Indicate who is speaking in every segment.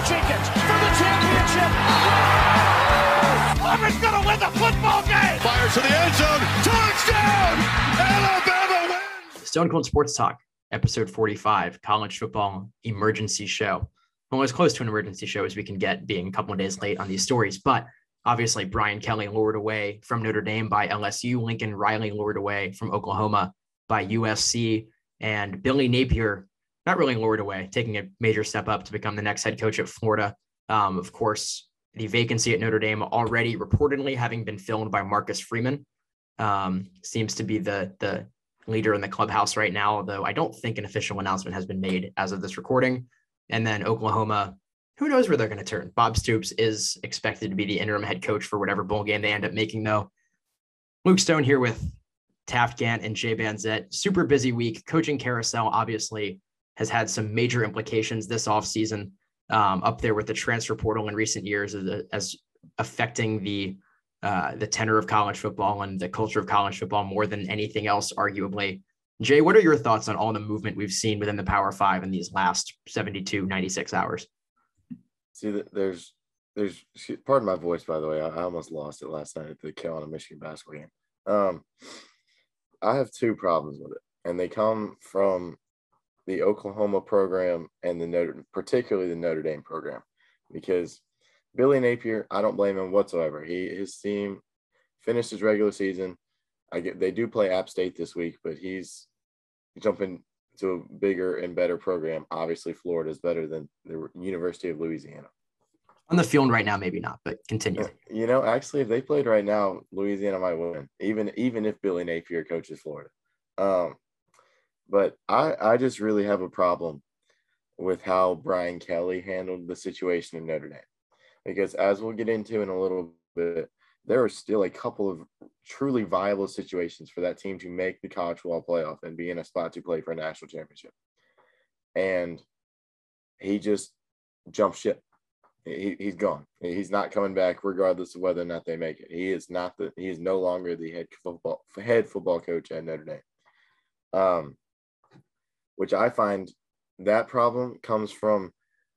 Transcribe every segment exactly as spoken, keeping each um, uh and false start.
Speaker 1: Jenkins for the championship. Auburn's going to win the football game.
Speaker 2: Fires to the end zone. Touchdown! Alabama wins!
Speaker 3: Stone Cold Sports Talk, episode forty-five, college football emergency show. Well, as close to an emergency show as we can get, being a couple of days late on these stories. But obviously, Brian Kelly lured away from Notre Dame by L S U. Lincoln Riley lured away from Oklahoma by U S C. And Billy Napier, not really lured away, taking a major step up to become the next head coach at Florida. Um, of course, the vacancy at Notre Dame already reportedly having been filled by Marcus Freeman. Um, seems to be the, the leader in the clubhouse right now, although I don't think an official announcement has been made as of this recording. And then Oklahoma, who knows where they're going to turn. Bob Stoops is expected to be the interim head coach for whatever bowl game they end up making, though. Luke Stone here with Taft Gant and Jay Banzett. Super busy week. Coaching carousel obviously has had some major implications this offseason, um, up there with the transfer portal in recent years as, as affecting the uh, the tenor of college football and the culture of college football more than anything else, arguably. Jay, what are your thoughts on all the movement we've seen within the Power Five in these last seventy-two, ninety-six hours?
Speaker 4: See, there's, there's, pardon my voice, by the way. I, I almost lost it last night at the Carolina Michigan basketball game. Um, I have two problems with it, and they come from the Oklahoma program and the Notre, particularly the Notre Dame program, because Billy Napier, I don't blame him whatsoever. He, his team finished his regular season. I get they do play App State this week, but he's jumping to a bigger and better program. Obviously, Florida is better than the University of Louisiana.
Speaker 3: On the field right now, maybe not, but continue.
Speaker 4: You know, actually, if they played right now, Louisiana might win, even even if Billy Napier coaches Florida. Um, but I, I just really have a problem with how Brian Kelly handled the situation in Notre Dame. Because as we'll get into in a little bit, there are still a couple of truly viable situations for that team to make the college football playoff and be in a spot to play for a national championship. And he just jumped ship. He, he's gone. He's not coming back regardless of whether or not they make it. He is not the, he is no longer the head football, head football coach at Notre Dame. Um, which I find that problem comes from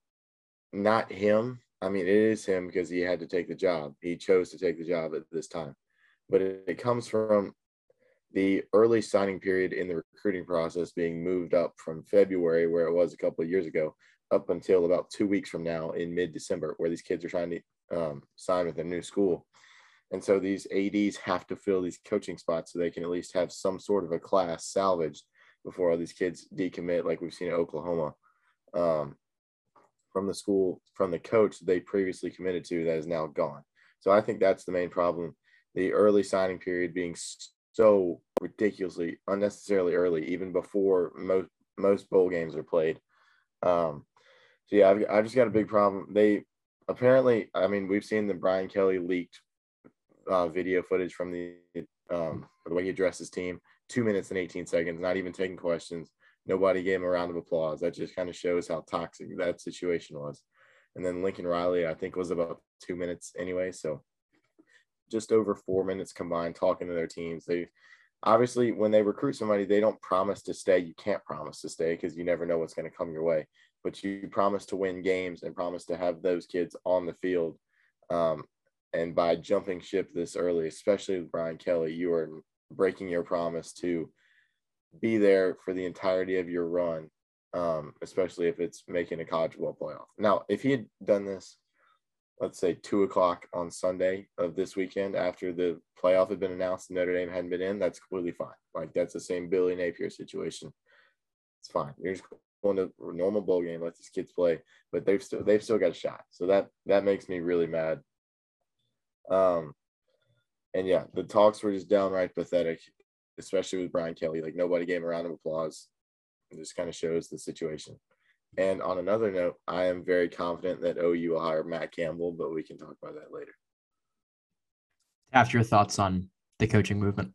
Speaker 4: not him. I mean, it is him because he had to take the job. He chose to take the job at this time. But it, it comes from the early signing period in the recruiting process being moved up from February, where it was a couple of years ago, up until about two weeks from now in mid-December, where these kids are trying to um, sign with a new school. And so these A Ds have to fill these coaching spots so they can at least have some sort of a class salvaged before all these kids decommit, like we've seen at Oklahoma. Um, from the school, from the coach they previously committed to that is now gone. So I think that's the main problem. The early signing period being so ridiculously, unnecessarily early, even before most most bowl games are played. Um, so yeah, I've, I've just got a big problem. They apparently, I mean, we've seen the Brian Kelly leaked uh, video footage from the um, the way he addressed his team, two minutes and eighteen seconds, not even taking questions. Nobody gave him a round of applause. That just kind of shows how toxic that situation was. And then Lincoln Riley, I think, was about two minutes anyway. So just over four minutes combined talking to their teams. They obviously, when they recruit somebody, they don't promise to stay. You can't promise to stay because you never know what's going to come your way. But you promise to win games and promise to have those kids on the field. Um, and by jumping ship this early, especially with Brian Kelly, you are breaking your promise to be there for the entirety of your run, um, especially if it's making a college football playoff. Now, if he had done this, let's say two o'clock on Sunday of this weekend after the playoff had been announced and Notre Dame hadn't been in, that's completely fine. Like, that's the same Billy Napier situation. It's fine. You're just going to a normal bowl game, let these kids play, but they've still they've still got a shot. So that that makes me really mad. Um, and yeah, the talks were just downright pathetic, especially with Brian Kelly. Like, nobody gave him a round of applause. It just kind of shows the situation. And on another note, I am very confident that O U will hire Matt Campbell, but we can talk about that later.
Speaker 3: After your thoughts on the coaching movement.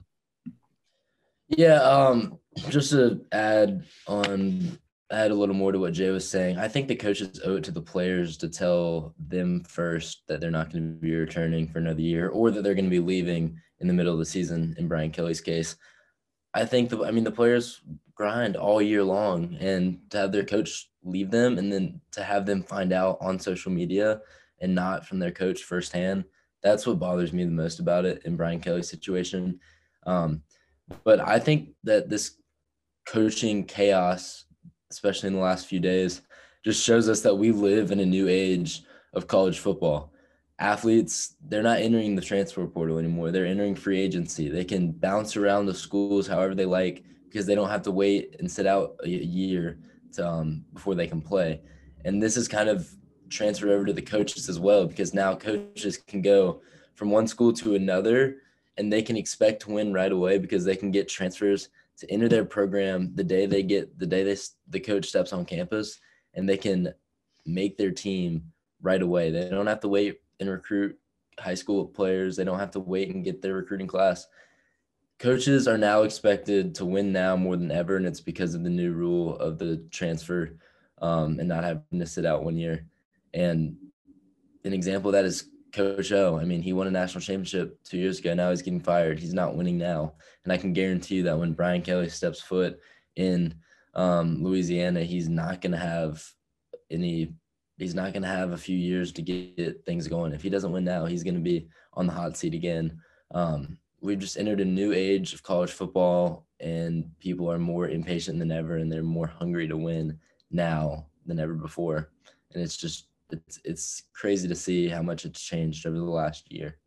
Speaker 5: Yeah, um, just to add on, add a little more to what Jay was saying. I think the coaches owe it to the players to tell them first that they're not going to be returning for another year, or that they're going to be leaving in the middle of the season. In Brian Kelly's case, I think the, I mean, the players grind all year long, and to have their coach leave them, and then to have them find out on social media and not from their coach firsthand. That's what bothers me the most about it in Brian Kelly's situation. Um, but I think that this coaching chaos, especially in the last few days, just shows us that we live in a new age of college football. Athletes, they're not entering the transfer portal anymore. They're entering free agency. They can bounce around the schools however they like because they don't have to wait and sit out a year to, um, before they can play. And this is kind of transferred over to the coaches as well, because now coaches can go from one school to another and they can expect to win right away because they can get transfers to enter their program the day they get the day they, the coach steps on campus, and they can make their team right away. They don't have to wait and recruit high school players. They don't have to wait and get their recruiting class. Coaches are now expected to win now more than ever, and it's because of the new rule of the transfer um, and not having to sit out one year. And an example of that is Coach O. I mean, he won a national championship two years ago. Now he's getting fired. He's not winning now. And I can guarantee you that when Brian Kelly steps foot in um, Louisiana, he's not going to have any – he's not going to have a few years to get things going. If he doesn't win now, he's going to be on the hot seat again. Um, we've just entered a new age of college football, and people are more impatient than ever, and they're more hungry to win now than ever before. And it's just it's it's crazy to see how much it's changed over the last year.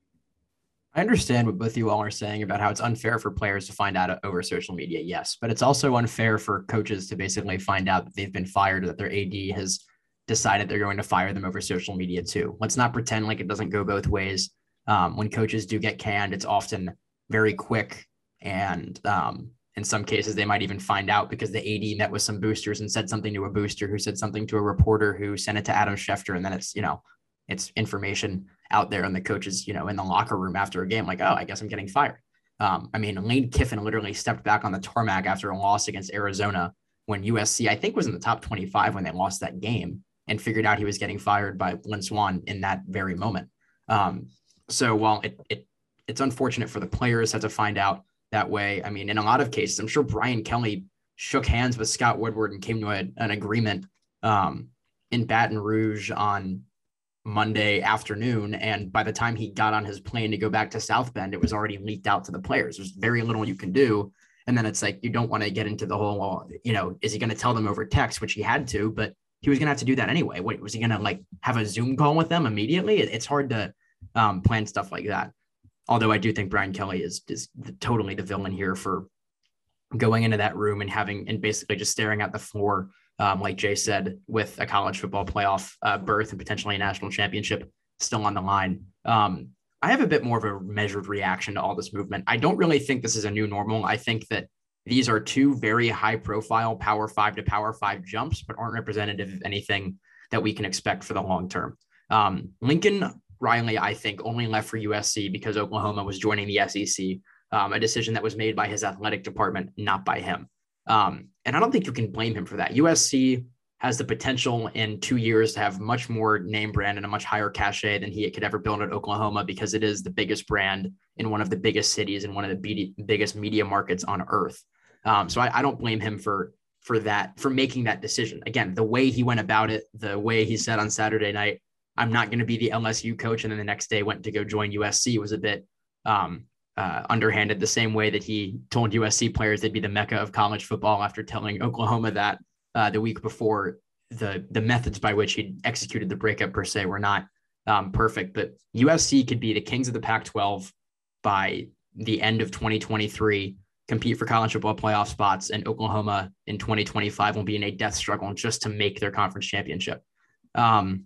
Speaker 3: I understand what both you all are saying about how it's unfair for players to find out over social media, yes, but it's also unfair for coaches to basically find out that they've been fired or that their A D has decided they're going to fire them over social media too. Let's not pretend like it doesn't go both ways. Um, when coaches do get canned, it's often very quick. And um, in some cases, they might even find out because the A D met with some boosters and said something to a booster who said something to a reporter who sent it to Adam Schefter. And then it's, you know, it's information out there, and the coaches, you know, in the locker room after a game, like, oh, I guess I'm getting fired. Um, I mean, Lane Kiffin literally stepped back on the tarmac after a loss against Arizona when U S C, I think, was in the top twenty-five when they lost that game, and figured out he was getting fired by Lynn Swann in that very moment. Um, so while it, it it's unfortunate for the players had to find out that way, I mean, in a lot of cases, I'm sure Brian Kelly shook hands with Scott Woodward and came to a, an agreement um, in Baton Rouge on Monday afternoon. And by the time he got on his plane to go back to South Bend, it was already leaked out to the players. There's very little you can do. And then it's like, you don't want to get into the whole, well, you know, is he going to tell them over text, which he had to, but he was going to have to do that anyway. What was he going to like have a Zoom call with them immediately? It, it's hard to um, plan stuff like that. Although I do think Brian Kelly is, is totally the villain here for going into that room and having, and basically just staring at the floor, um, like Jay said, with a college football playoff uh, berth and potentially a national championship still on the line. Um, I have a bit more of a measured reaction to all this movement. I don't really think this is a new normal. I think that these are two very high profile power five to power five jumps, but aren't representative of anything that we can expect for the long term. Um, Lincoln Riley, I think, only left for U S C because Oklahoma was joining the S E C, um, a decision that was made by his athletic department, not by him. Um, and I don't think you can blame him for that. U S C has the potential in two years to have much more name brand and a much higher cachet than he could ever build at Oklahoma, because it is the biggest brand in one of the biggest cities and one of the be- biggest media markets on earth. Um, so I, I don't blame him for, for that, for making that decision. Again, the way he went about it, the way he said on Saturday night, I'm not going to be the L S U coach, and then the next day went to go join U S C, was a bit um, uh, underhanded, the same way that he told U S C players they'd be the mecca of college football after telling Oklahoma that uh, the week before. The the methods by which he executed the breakup per se were not um, perfect, but U S C could be the kings of the Pac twelve by the end of twenty twenty-three, compete for college football playoff spots, and Oklahoma in twenty twenty-five will be in a death struggle just to make their conference championship. Um,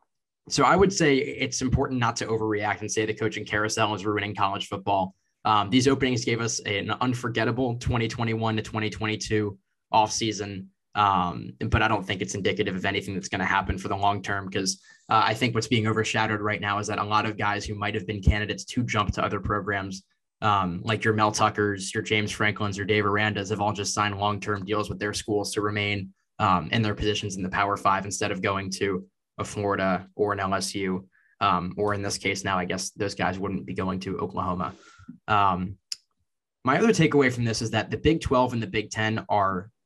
Speaker 3: so I would say it's important not to overreact and say the coaching carousel is ruining college football. Um, these openings gave us an unforgettable twenty twenty-one to twenty twenty-two offseason. Um, but I don't think it's indicative of anything that's going to happen for the long term, because uh, I think what's being overshadowed right now is that a lot of guys who might have been candidates to jump to other programs, um, like your Mel Tuckers, your James Franklins, your Dave Arandas, have all just signed long-term deals with their schools to remain um, in their positions in the Power Five instead of going to a Florida or an L S U, um, or in this case now, I guess those guys wouldn't be going to Oklahoma. Um, my other takeaway from this is that the Big twelve and the Big ten are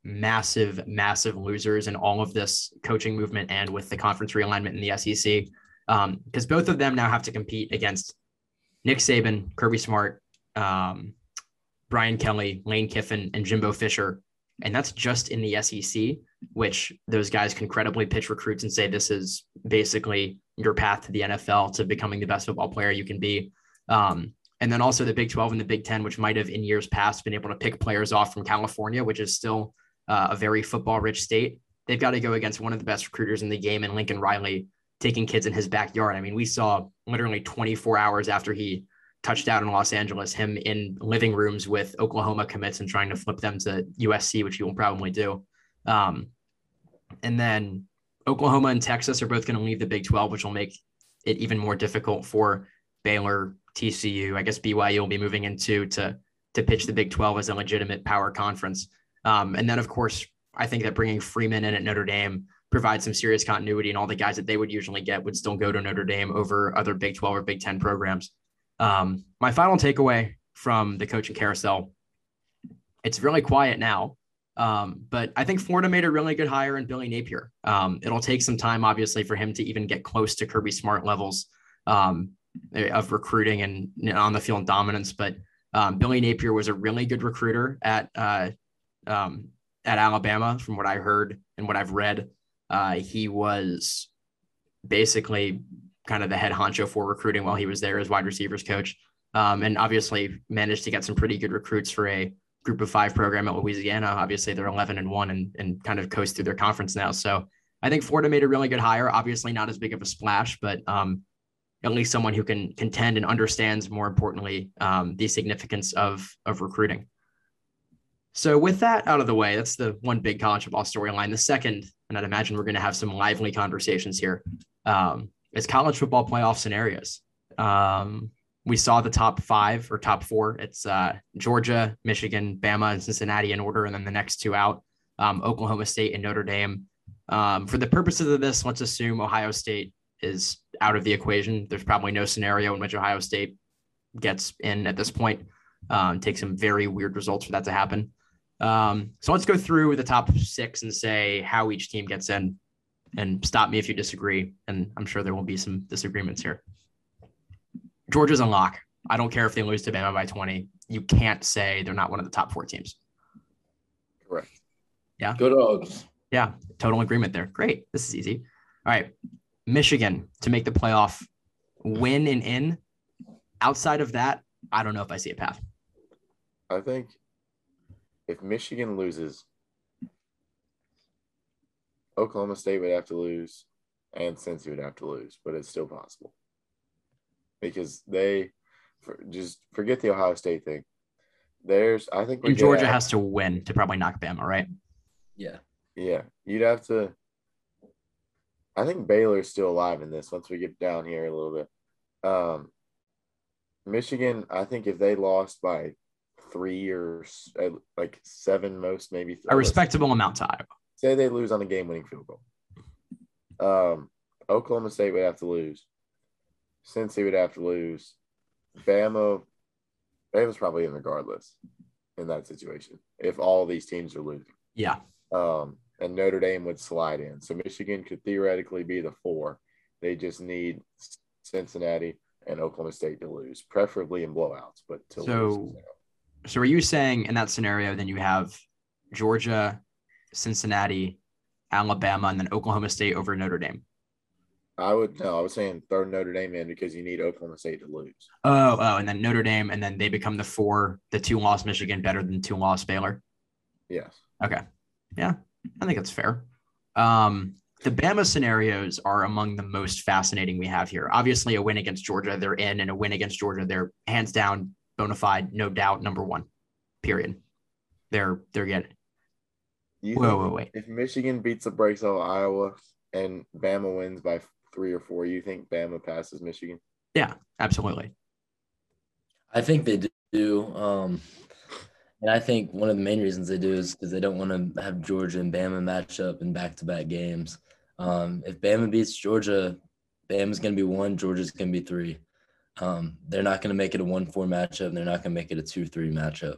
Speaker 3: massive, massive losers in all of this coaching movement and with the conference realignment in the S E C. Um, because both of them now have to compete against Nick Saban, Kirby Smart, um, Brian Kelly, Lane Kiffin, and Jimbo Fisher. And that's just in the S E C, which those guys can credibly pitch recruits and say, this is basically your path to the N F L, to becoming the best football player you can be. Um, and then also the Big twelve and the Big ten, which might have in years past been able to pick players off from California, which is still uh, a very football rich state. They've got to go against one of the best recruiters in the game in Lincoln Riley, taking kids in his backyard. I mean, we saw literally twenty-four hours after he touched out in Los Angeles, him in living rooms with Oklahoma commits and trying to flip them to U S C, which he will probably do. Um, and then Oklahoma and Texas are both going to leave the Big twelve, which will make it even more difficult for Baylor, T C U. I guess B Y U will be moving into to, to pitch the Big twelve as a legitimate power conference. Um, and then, of course, I think that bringing Freeman in at Notre Dame provides some serious continuity, and all the guys that they would usually get would still go to Notre Dame over other Big twelve or Big ten programs. Um, my final takeaway from the coaching carousel, it's really quiet now. Um, but I think Florida made a really good hire in Billy Napier. Um, it'll take some time, obviously, for him to even get close to Kirby Smart levels um, of recruiting and, you know, on the field dominance. But um, Billy Napier was a really good recruiter at uh, um, at Alabama, from what I heard and what I've read. Uh, he was basically kind of the head honcho for recruiting while he was there as wide receivers coach, um, and obviously managed to get some pretty good recruits for a group of five program at Louisiana. Obviously they're eleven and one and, and kind of coast through their conference now. So I think Florida made a really good hire, obviously not as big of a splash, but um, at least someone who can contend and understands, more importantly, um, the significance of, of recruiting. So with that out of the way, that's the one big college football storyline. The second, and I'd imagine we're going to have some lively conversations here, um, is college football playoff scenarios. Um, we saw the top five or top four. It's uh, Georgia, Michigan, Bama, and Cincinnati in order, and then the next two out, um, Oklahoma State and Notre Dame. Um, for the purposes of this, let's assume Ohio State is out of the equation. There's probably no scenario in which Ohio State gets in at this point. Um, take some very weird results for that to happen. Um, so let's go through the top six and say how each team gets in, and stop me if you disagree. And I'm sure there will be some disagreements here. Georgia's a lock. I don't care if they lose to Bama by twenty. You can't say they're not one of the top four teams.
Speaker 4: Correct.
Speaker 3: Yeah.
Speaker 5: Go Dogs.
Speaker 3: Yeah. Total agreement there. Great. This is easy. All right. Michigan to make the playoff, win and in. Outside of that, I don't know if I see a path.
Speaker 4: I think if Michigan loses, Oklahoma State would have to lose and Cincy would have to lose, but it's still possible. Because they for, just forget the Ohio State thing. There's, I think,
Speaker 3: and Georgia has to win to probably knock Bama, right?
Speaker 5: Yeah.
Speaker 4: Yeah. You'd have to. I think Baylor's still alive in this once we get down here a little bit. Um, Michigan, I think if they lost by three or like seven, most maybe
Speaker 3: a respectable amount to Iowa.
Speaker 4: Say they lose on a game-winning field goal. Um, Oklahoma State would have to lose. Cincy would have to lose. Bama, Bama's probably in regardless in that situation if all these teams are losing.
Speaker 3: Yeah.
Speaker 4: Um, and Notre Dame would slide in. So Michigan could theoretically be the four. They just need Cincinnati and Oklahoma State to lose, preferably in blowouts, but to
Speaker 3: so,
Speaker 4: lose.
Speaker 3: So are you saying in that scenario, then you have Georgia, Cincinnati, Alabama, and then Oklahoma State over Notre Dame?
Speaker 4: I would no, I was saying throw Notre Dame in because you need Oklahoma State to lose.
Speaker 3: Oh, oh, and then Notre Dame, and then they become the four, the two loss Michigan better than two loss Baylor.
Speaker 4: Yes.
Speaker 3: Okay. Yeah, I think that's fair. Um, the Bama scenarios are among the most fascinating we have here. Obviously, a win against Georgia, they're in, and a win against Georgia, they're hands down, bona fide, no doubt, number one. Period. They're they're getting.
Speaker 4: You
Speaker 3: whoa, whoa, wait.
Speaker 4: If Michigan beats the brakes off Iowa and Bama wins by three or four, you think Bama passes Michigan?
Speaker 3: Yeah, absolutely.
Speaker 5: I think they do. Um, and I think one of the main reasons they do is because they don't want to have Georgia and Bama match up in back-to-back games. Um, if Bama beats Georgia, Bama's going to be one, Georgia's going to be three. Um, they're not going to make it a one four matchup, and they're not going to make it a two three matchup.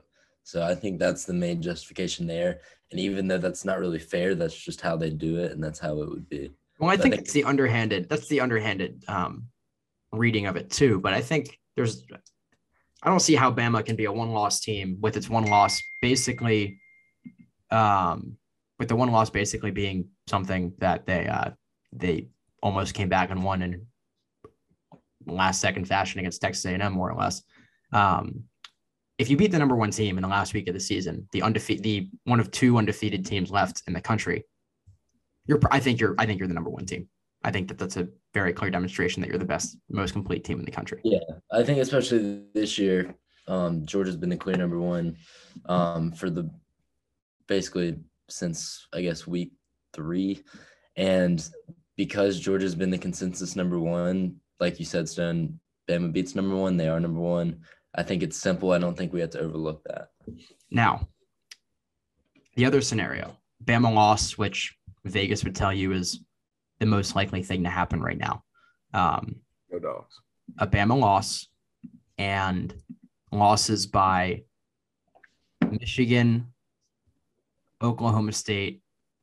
Speaker 5: So I think that's the main justification there. And even though that's not really fair, that's just how they do it, and that's how it would be.
Speaker 3: Well, I
Speaker 5: So
Speaker 3: think, I think it's the underhanded. That's the underhanded um, reading of it too. But I think there's, I don't see how Bama can be a one-loss team with its one loss basically, um, with the one loss basically being something that they uh, they almost came back and won in last second fashion against Texas A and M, more or less. Um, if you beat the number one team in the last week of the season, the undefeated, the one of two undefeated teams left in the country, you're, I think you're, I think you're the number one team. I think that that's a very clear demonstration that you're the best, most complete team in the country.
Speaker 5: Yeah, I think especially this year, um, Georgia's been the clear number one um, for the basically since I guess week three, and because Georgia's been the consensus number one, like you said, Stone, Bama beats number one. They are number one. I think it's simple. I don't think we have to overlook that.
Speaker 3: Now, the other scenario, Bama loss, which Vegas would tell you is the most likely thing to happen right now. Um,
Speaker 4: No dogs.
Speaker 3: A Bama loss and losses by Michigan, Oklahoma State,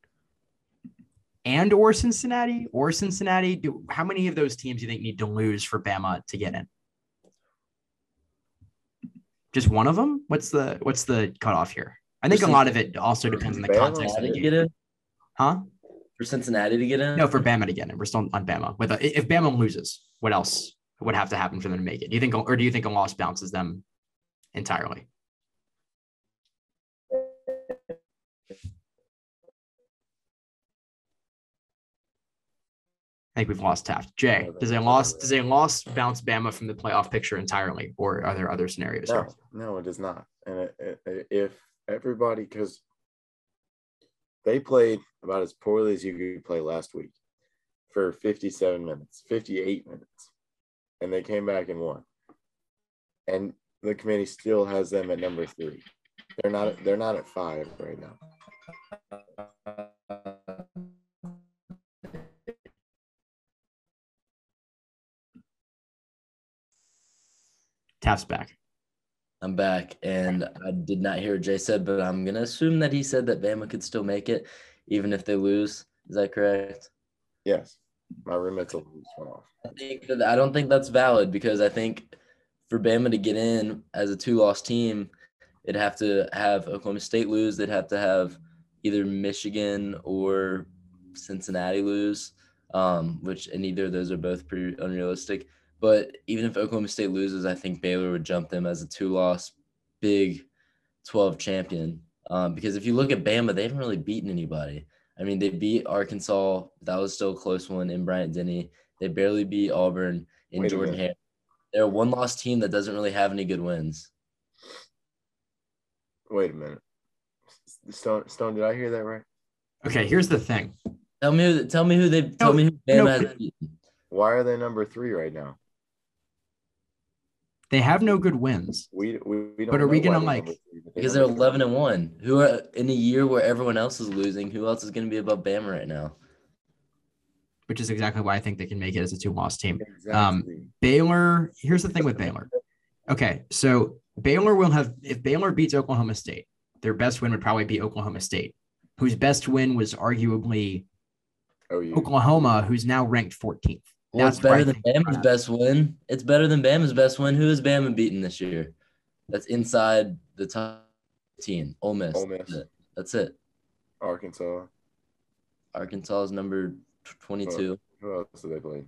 Speaker 3: and or Cincinnati or Cincinnati. Do, how many of those teams do you think need to lose for Bama to get in? Just one of them? What's the what's the cutoff here? I think a lot of it also depends on the
Speaker 4: Bama
Speaker 3: context of the
Speaker 5: to
Speaker 3: game.
Speaker 5: get in?
Speaker 3: Huh?
Speaker 5: For Cincinnati to get in?
Speaker 3: No, for Bama to get in. We're still on Bama. With a, if Bama loses, what else would have to happen for them to make it? Do you think, or do you think a loss bounces them entirely? I think we've lost Taft. Jay, does a loss does a loss bounce Bama from the playoff picture entirely, or are there other scenarios
Speaker 4: No,
Speaker 3: here?
Speaker 4: no, it does not. And it, it, if everybody, because they played about as poorly as you could play last week for fifty-seven minutes, fifty-eight minutes, and they came back and won. And the committee still has them at number three. They're not. They're not at five right now.
Speaker 3: Taft's back.
Speaker 5: I'm back, and I did not hear what Jay said, but I'm going to assume that he said that Bama could still make it, even if they lose. Is that correct?
Speaker 4: Yes, my roommate's will lose one off.
Speaker 5: I think that I don't think that's valid, because I think for Bama to get in as a two-loss team, it'd have to have Oklahoma State lose. They'd have to have either Michigan or Cincinnati lose, um, which and either of those are both pretty unrealistic. But even if Oklahoma State loses, I think Baylor would jump them as a two-loss Big twelve champion. Um, because if you look at Bama, they haven't really beaten anybody. I mean, they beat Arkansas. That was still a close one in Bryant-Denny. They barely beat Auburn in Jordan-Hare. They're a one-loss team that doesn't really have any good wins.
Speaker 4: Wait a minute. Stone, Stone, did I hear that right?
Speaker 3: Okay, here's the thing.
Speaker 5: Tell me who. Tell me who they. Tell
Speaker 3: No,
Speaker 5: me who Bama
Speaker 3: no.
Speaker 5: has beaten.
Speaker 4: Why are they number three right now?
Speaker 3: They have no good wins.
Speaker 4: We we, we don't.
Speaker 3: But are we
Speaker 4: know why
Speaker 3: gonna,
Speaker 4: they're
Speaker 3: like-
Speaker 4: number three, but
Speaker 5: Because they're
Speaker 4: number three.
Speaker 5: eleven and one. Who are in a year where everyone else is losing? Who else is going to be above Bama right now?
Speaker 3: Which is exactly why I think they can make it as a two-loss team.
Speaker 4: Exactly.
Speaker 3: Um, Baylor, here's the thing with Baylor. Okay, so Baylor will have, if Baylor beats Oklahoma State, their best win would probably be Oklahoma State, whose best win was arguably
Speaker 4: oh, you.
Speaker 3: Oklahoma, who's now ranked fourteenth.
Speaker 5: Well,
Speaker 3: That's
Speaker 5: it's better
Speaker 3: where I
Speaker 5: than
Speaker 3: think they're
Speaker 5: Bama's
Speaker 3: at.
Speaker 5: best win. It's better than Bama's best win. Who has Bama beaten this year? That's inside the top fifteen. Ole Miss.
Speaker 4: Ole Miss.
Speaker 5: That's it. That's it.
Speaker 4: Arkansas.
Speaker 5: Arkansas is number twenty-two.
Speaker 4: Who else did they play?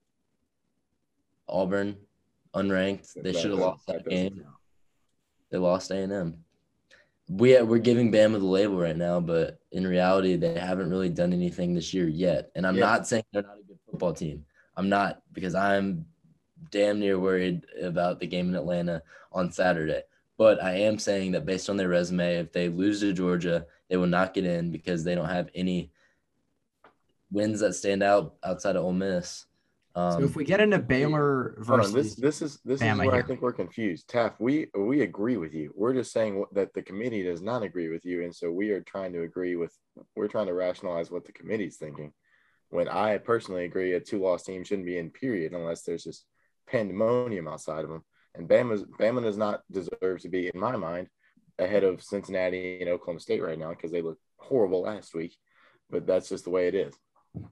Speaker 5: Auburn, unranked. They
Speaker 4: That
Speaker 5: should have
Speaker 4: doesn't-
Speaker 5: lost
Speaker 4: that
Speaker 5: that
Speaker 4: doesn't
Speaker 5: game.
Speaker 4: count.
Speaker 5: They lost A and M. We we're giving Bama the label right now, but in reality, they haven't really done anything this year yet. And I'm
Speaker 4: Yeah.
Speaker 5: not saying they're not a good football team. I'm not, because I'm damn near worried about the game in Atlanta on Saturday. But I am saying that based on their resume, if they lose to Georgia, they will not get in because they don't have any wins that stand out outside of Ole Miss. Um,
Speaker 3: So if we get into Baylor
Speaker 4: Hold on,
Speaker 3: versus
Speaker 4: this this is this is
Speaker 3: Bama
Speaker 4: where
Speaker 3: here.
Speaker 4: I think we're confused. Taff, we we agree with you. We're just saying what- that the committee does not agree with you, and so we are trying to agree with. We're trying to rationalize what the committee's thinking. When I personally agree, a two-loss team shouldn't be in, period, unless there's just pandemonium outside of them. And Bama Bama does not deserve to be, in my mind, ahead of Cincinnati and Oklahoma State right now because they look horrible last week, but that's just the way it is.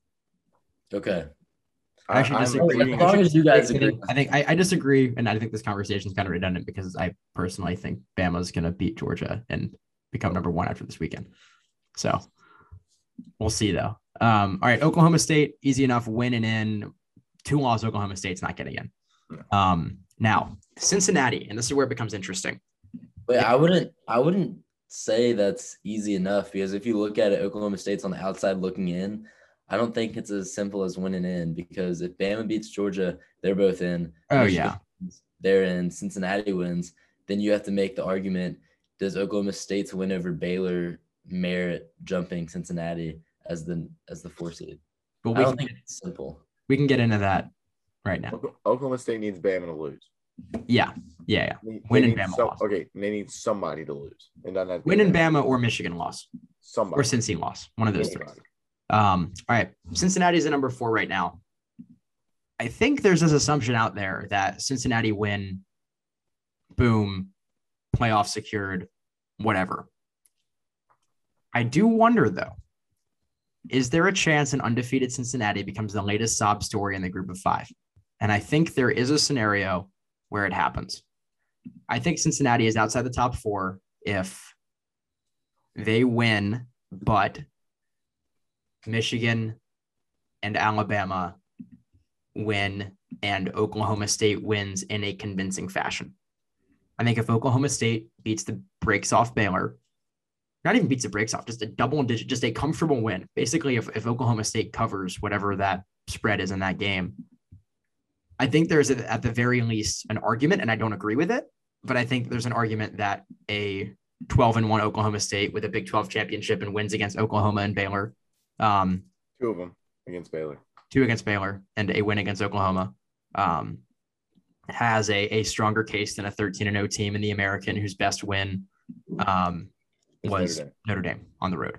Speaker 5: Okay.
Speaker 3: I actually
Speaker 4: I'm
Speaker 3: disagree.
Speaker 5: As long as you guys
Speaker 3: I
Speaker 5: agree.
Speaker 3: think, I think I, I disagree, and I think this conversation is kind of redundant because I personally think Bama's going to beat Georgia and become number one after this weekend. So we'll see, though. Um, all right, Oklahoma State, easy enough, winning in. Two loss Oklahoma State's not getting in. Um, now, Cincinnati, and this is where it becomes interesting.
Speaker 5: Wait, I wouldn't I wouldn't say that's easy enough because if you look at it, Oklahoma State's on the outside looking in. I don't think it's as simple as winning in because if Bama beats Georgia, they're both in.
Speaker 3: Oh,
Speaker 5: Michigan
Speaker 3: yeah.
Speaker 5: wins, they're in. Cincinnati wins. Then you have to make the argument, does Oklahoma State's win over Baylor merit jumping Cincinnati as the as the four seed?
Speaker 3: But
Speaker 5: I
Speaker 3: we
Speaker 5: don't
Speaker 3: can,
Speaker 5: think it's simple.
Speaker 3: we can get into that right now.
Speaker 4: Oklahoma State needs Bama to lose.
Speaker 3: Yeah, yeah, yeah.
Speaker 4: They,
Speaker 3: Win
Speaker 4: they
Speaker 3: and
Speaker 4: need
Speaker 3: Bama
Speaker 4: some-
Speaker 3: loss.
Speaker 4: Okay, they need somebody to lose. It doesn't have to be
Speaker 3: Win in
Speaker 4: Bama.
Speaker 3: Bama or Michigan loss
Speaker 4: Somebody.
Speaker 3: or Cincy loss. One of those three.
Speaker 4: Anybody.
Speaker 3: Um, all right. Cincinnati's at number four right now. I think there's this assumption out there that Cincinnati win, boom, playoff secured, whatever. I do wonder, though, is there a chance an undefeated Cincinnati becomes the latest sob story in the group of five? And I think there is a scenario where it happens. I think Cincinnati is outside the top four if they win, but Michigan and Alabama win and Oklahoma State wins in a convincing fashion. I think if Oklahoma State beats the brakes off Baylor, not even beats the brakes off, just a double digit, just a comfortable win. Basically, if, if Oklahoma State covers whatever that spread is in that game, I think there's a, at the very least an argument, and I don't agree with it, but I think there's an argument that a twelve and one Oklahoma State with a Big twelve championship and wins against Oklahoma and Baylor, um,
Speaker 4: Two of them against Baylor.
Speaker 3: two against Baylor and a win against Oklahoma, um, has a, a stronger case than a thirteen and oh team in the American whose best win um, was
Speaker 4: Notre Dame.
Speaker 3: Notre Dame on the road.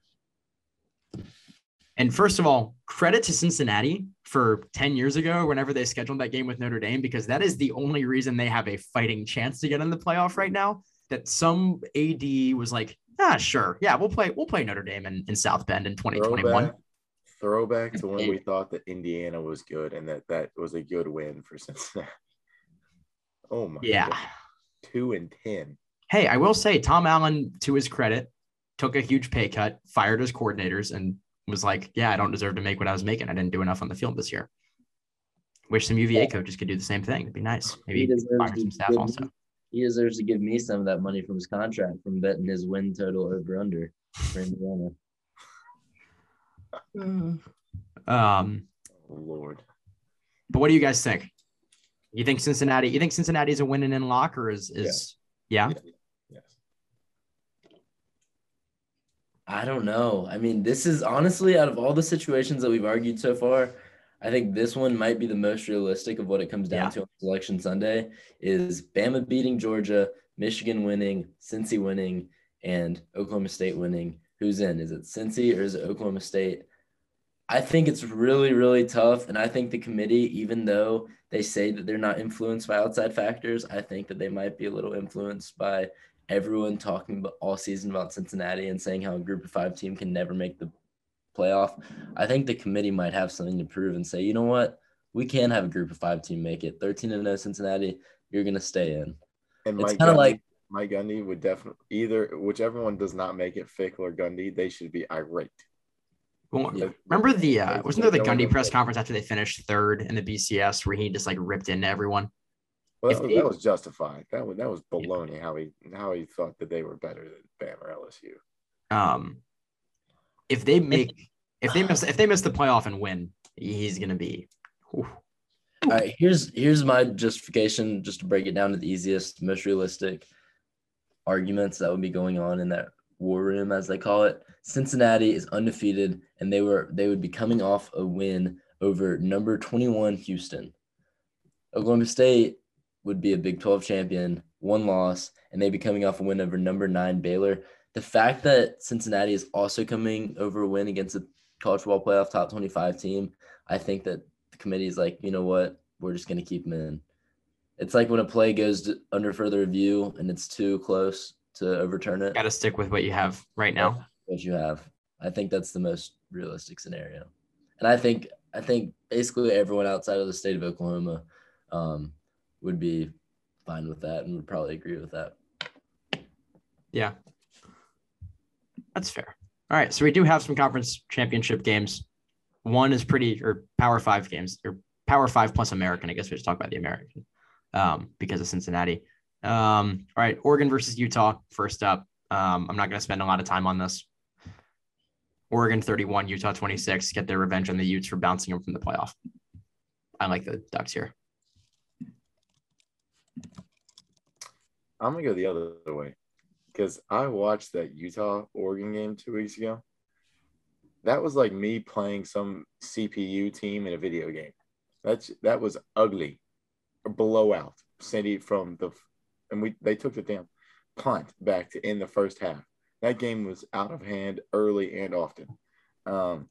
Speaker 3: And first of all, credit to Cincinnati for ten years ago, whenever they scheduled that game with Notre Dame, because that is the only reason they have a fighting chance to get in the playoff right now. That some A D was like, ah, sure. Yeah, we'll play, we'll play Notre Dame in, in South Bend in twenty twenty-one.
Speaker 4: Throwback, throwback to when we thought that Indiana was good and that that was a good win for Cincinnati. Oh my
Speaker 3: Yeah.
Speaker 4: God. Two and ten.
Speaker 3: Hey, I will say Tom Allen, to his credit, took a huge pay cut, fired his coordinators, and was like, yeah, I don't deserve to make what I was making. I didn't do enough on the field this year. Wish some U V A coaches could do the same thing. It'd be nice. Maybe
Speaker 5: He deserves
Speaker 3: fire
Speaker 5: to
Speaker 3: some staff
Speaker 5: give
Speaker 3: also.
Speaker 5: me- He deserves to give me some of that money from his contract from betting his win total over under for Indiana.
Speaker 3: Um,
Speaker 4: Oh, Lord.
Speaker 3: but what do you guys think? You think Cincinnati? You think Cincinnati is a win and in lock, or is is yeah?
Speaker 4: Yeah. Yes.
Speaker 5: I don't know. I mean, this is honestly, out of all the situations that we've argued so far, I think this one might be the most realistic of what it comes down
Speaker 3: Yeah.
Speaker 5: to on Selection Sunday is Bama beating Georgia, Michigan winning, Cincy winning, and Oklahoma State winning. Who's in? Is it Cincy or is it Oklahoma State? I think it's really, really tough. And I think the committee, even though they say that they're not influenced by outside factors, I think that they might be a little influenced by everyone talking about all season about Cincinnati and saying how a group of five team can never make the playoff. I think the committee might have something to prove and say, you know what? We can have a group of five team make it. thirteen and oh Cincinnati, you're going to stay in.
Speaker 4: And
Speaker 5: It's
Speaker 4: Mike
Speaker 5: kind of
Speaker 4: Gundy,
Speaker 5: like,
Speaker 4: Mike Gundy would definitely either whichever one does not make it, Fickle or Gundy, they should be irate.
Speaker 3: Well,
Speaker 5: Yeah.
Speaker 3: remember the uh,
Speaker 4: They-
Speaker 3: wasn't there the
Speaker 4: they don't
Speaker 3: Gundy
Speaker 4: have
Speaker 3: press
Speaker 4: to-
Speaker 3: conference after they finished third in the B C S where he just like ripped into everyone?
Speaker 4: Well,
Speaker 3: If
Speaker 4: that was,
Speaker 3: they-
Speaker 4: that was justified. That was that was baloney how he how he thought that they were better than Bama or L S U.
Speaker 3: Um, if they make if they miss if they miss the playoff and win, he's gonna be. Whew.
Speaker 5: all right, here's here's my justification, just to break it down to the easiest, most realistic arguments that would be going on in that war room, as they call it. Cincinnati is undefeated, and they were they would be coming off a win over number twenty-one Houston. Oklahoma State would be a Big twelve champion, one loss, and they'd be coming off a win over number nine Baylor. The fact that Cincinnati is also coming over a win against a college football playoff top twenty-five team, I think that the committee is like, you know what, we're just going to keep them in. It's like when a play goes to, under further review and it's too close to overturn it.
Speaker 3: Got to stick with what you have right now.
Speaker 5: What you have. I think that's the most realistic scenario. And I think I think basically everyone outside of the state of Oklahoma um, would be fine with that and would probably agree with that.
Speaker 3: Yeah. That's fair. All right. So we do have some conference championship games. One is pretty, or Power Five games, or Power Five plus American. I guess we just talk about the American um, because of Cincinnati. Um, all right. Oregon versus Utah. First up. Um, I'm not going to spend a lot of time on this. Oregon thirty-one, Utah twenty-six. Get their revenge on the Utes for bouncing them from the playoff. I like the Ducks here.
Speaker 4: I'm going to go the other way because I watched that Utah-Oregon game two weeks ago. That was like me playing some C P U team in a video game. That's That was ugly. A blowout. Cindy from the – and we they took the damn punt back to in the first half. That game was out of hand early and often. Um,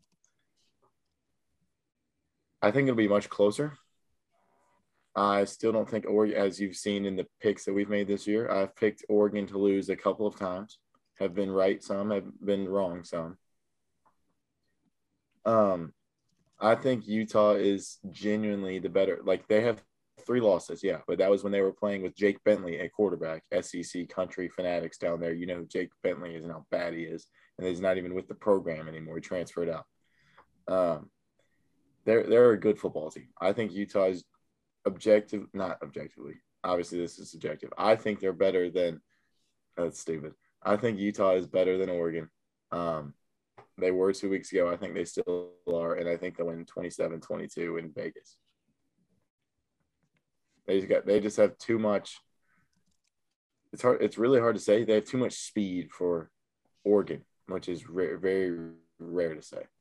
Speaker 4: I think it'll be much closer. I still don't think Oregon, as you've seen in the picks that we've made this year, I've picked Oregon to lose a couple of times. Have been right some, have been wrong some. Um, I think Utah is genuinely the better. Like, they have three losses, yeah, but that was when they were playing with Jake Bentley at quarterback, S E C country fanatics down there. You know who Jake Bentley is and how bad he is, and he's not even with the program anymore. He transferred out. Um, they're they're a good football team. I think Utah is objective, not objectively. Obviously, this is subjective. I think they're better than. That's stupid. I think Utah is better than Oregon. Um, they were two weeks ago. I think they still are, and I think they'll win twenty-seven twenty-two in Vegas. They just got. They just have too much. It's hard. It's really hard to say. They have too much speed for Oregon, which is rare, very rare to say.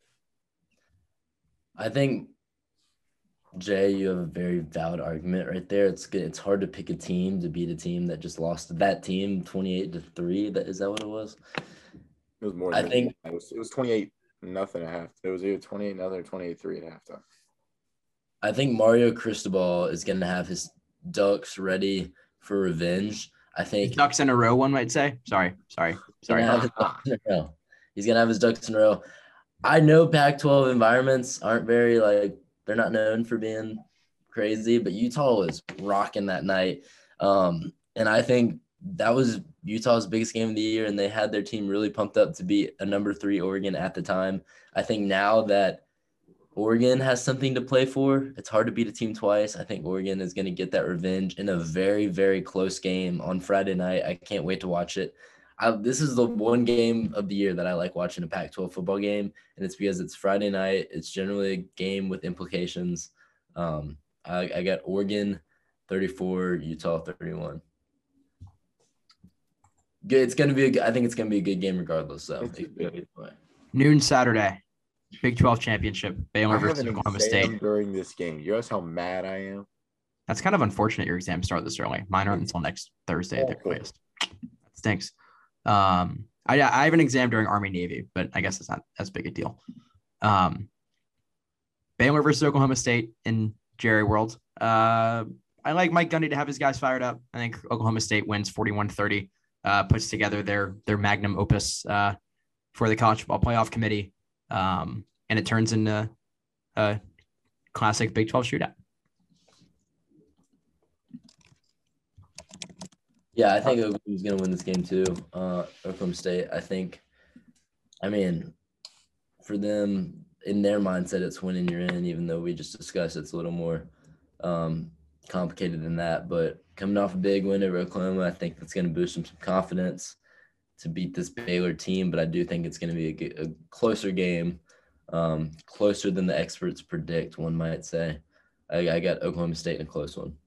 Speaker 5: I think, Jay, you have a very valid argument right there. It's good. It's hard to pick a team to beat a team that just lost to that team twenty-eight to three. That is that what it was?
Speaker 4: It was more.
Speaker 5: I
Speaker 4: Than
Speaker 5: think
Speaker 4: it was. It was twenty-eight nothing at half. It was either twenty-eight nothing or twenty-eight three at halftime.
Speaker 5: I think Mario Cristobal is going to have his Ducks ready for revenge. I think
Speaker 3: Ducks in a row, one might say. Sorry, sorry, sorry.
Speaker 5: He's going to have his Ducks in a row. He's going to have his Ducks in a row. I know Pac twelve environments aren't very, like, they're not known for being crazy, but Utah was rocking that night. Um, and I think that was Utah's biggest game of the year, and they had their team really pumped up to beat a number three Oregon at the time. I think now that Oregon has something to play for, it's hard to beat a team twice. I think Oregon is going to get that revenge in a very, very close game on Friday night. I can't wait to watch it. I, this is the one game of the year that I like watching a Pac twelve football game, and it's because it's Friday night. It's generally a game with implications. Um, I, I got Oregon thirty-four, Utah thirty-one. Good. It's gonna be. A, I think it's gonna be a good game regardless. So
Speaker 3: Noon Saturday, Big twelve championship, Baylor versus Oklahoma State.
Speaker 4: During this game, you realize how mad I am?
Speaker 3: That's kind of unfortunate. Your exams start this early. Mine aren't until next Thursday at the earliest. That stinks. Um, I I have an exam during Army Navy, but I guess it's not as big a deal. Um, Baylor versus Oklahoma State in Jerry World. Uh, I like Mike Gundy to have his guys fired up. I think Oklahoma State wins forty-one thirty, uh, puts together their their magnum opus uh, for the College Football Playoff Committee, um, and it turns into a classic Big twelve shootout.
Speaker 5: Yeah, I think Oklahoma's going to win this game too. Uh, Oklahoma State, I think, I mean, for them, in their mindset, it's winning you're in, even though we just discussed it's a little more um, complicated than that. But coming off a big win over Oklahoma, I think that's going to boost them some confidence to beat this Baylor team. But I do think it's going to be a, a closer game, um, closer than the experts predict, one might say. I, I got Oklahoma State in a close one.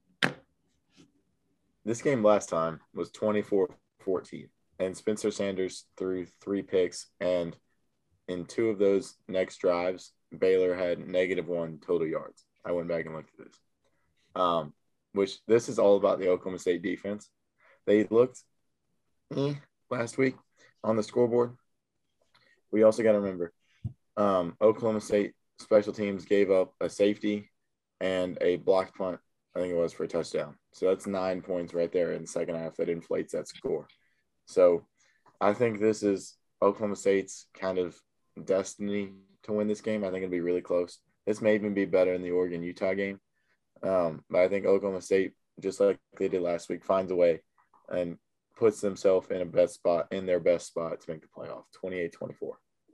Speaker 4: This game last time was twenty-four fourteen, and Spencer Sanders threw three picks, and in two of those next drives, Baylor had negative one total yards. I went back and looked at this, um, which this is all about the Oklahoma State defense. They looked eh, last week on the scoreboard. We also got to remember um, Oklahoma State special teams gave up a safety and a blocked punt, I think it was, for a touchdown. So that's nine points right there in the second half that inflates that score. So I think this is Oklahoma State's kind of destiny to win this game. I think it'll be really close. This may even be better than the Oregon-Utah game. Um, but I think Oklahoma State, just like they did last week, finds a way and puts themselves in a best spot, in their best spot to make the playoff, twenty-eight twenty-four.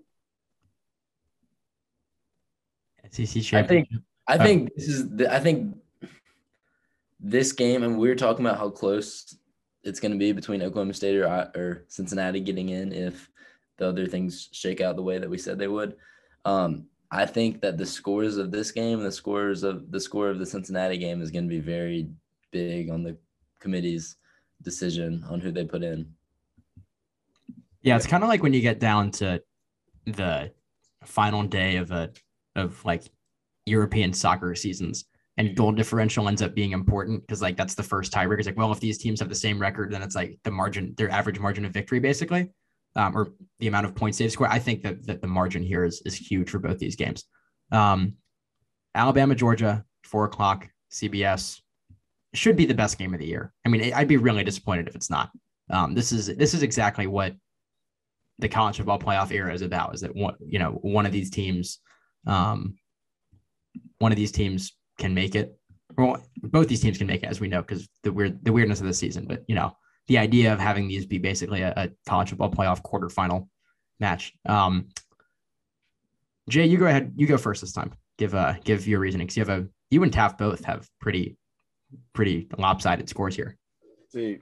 Speaker 3: S E C
Speaker 5: I think
Speaker 3: championship.
Speaker 5: I think this is the, I think this game, and we were talking about how close it's going to be between Oklahoma State or or Cincinnati getting in if the other things shake out the way that we said they would. Um, I think that the scores of this game, the scores of the score of the Cincinnati game is going to be very big on the committee's decision on who they put in.
Speaker 3: Yeah, it's kind of like when you get down to the final day of a of like European soccer seasons and goal differential ends up being important because like that's the first tiebreaker. It's like, well, if these teams have the same record, then it's like the margin, their average margin of victory, basically, um, or the amount of points they've scored. I think that, that the margin here is is huge for both these games. Um, Alabama, Georgia, four o'clock, C B S should be the best game of the year. I mean, I'd be really disappointed if it's not. Um, this is this is exactly what the college football playoff era is about. Is that one, you know, one of these teams, um, one of these teams can make it. Well, both these teams can make it, as we know, because the weird the weirdness of the season. But you know, the idea of having these be basically a, a college football playoff quarterfinal match. Um, Jay, you go ahead. You go first this time. Give uh give your reasoning. Because you have a you and Taft both have pretty pretty lopsided scores here.
Speaker 4: See,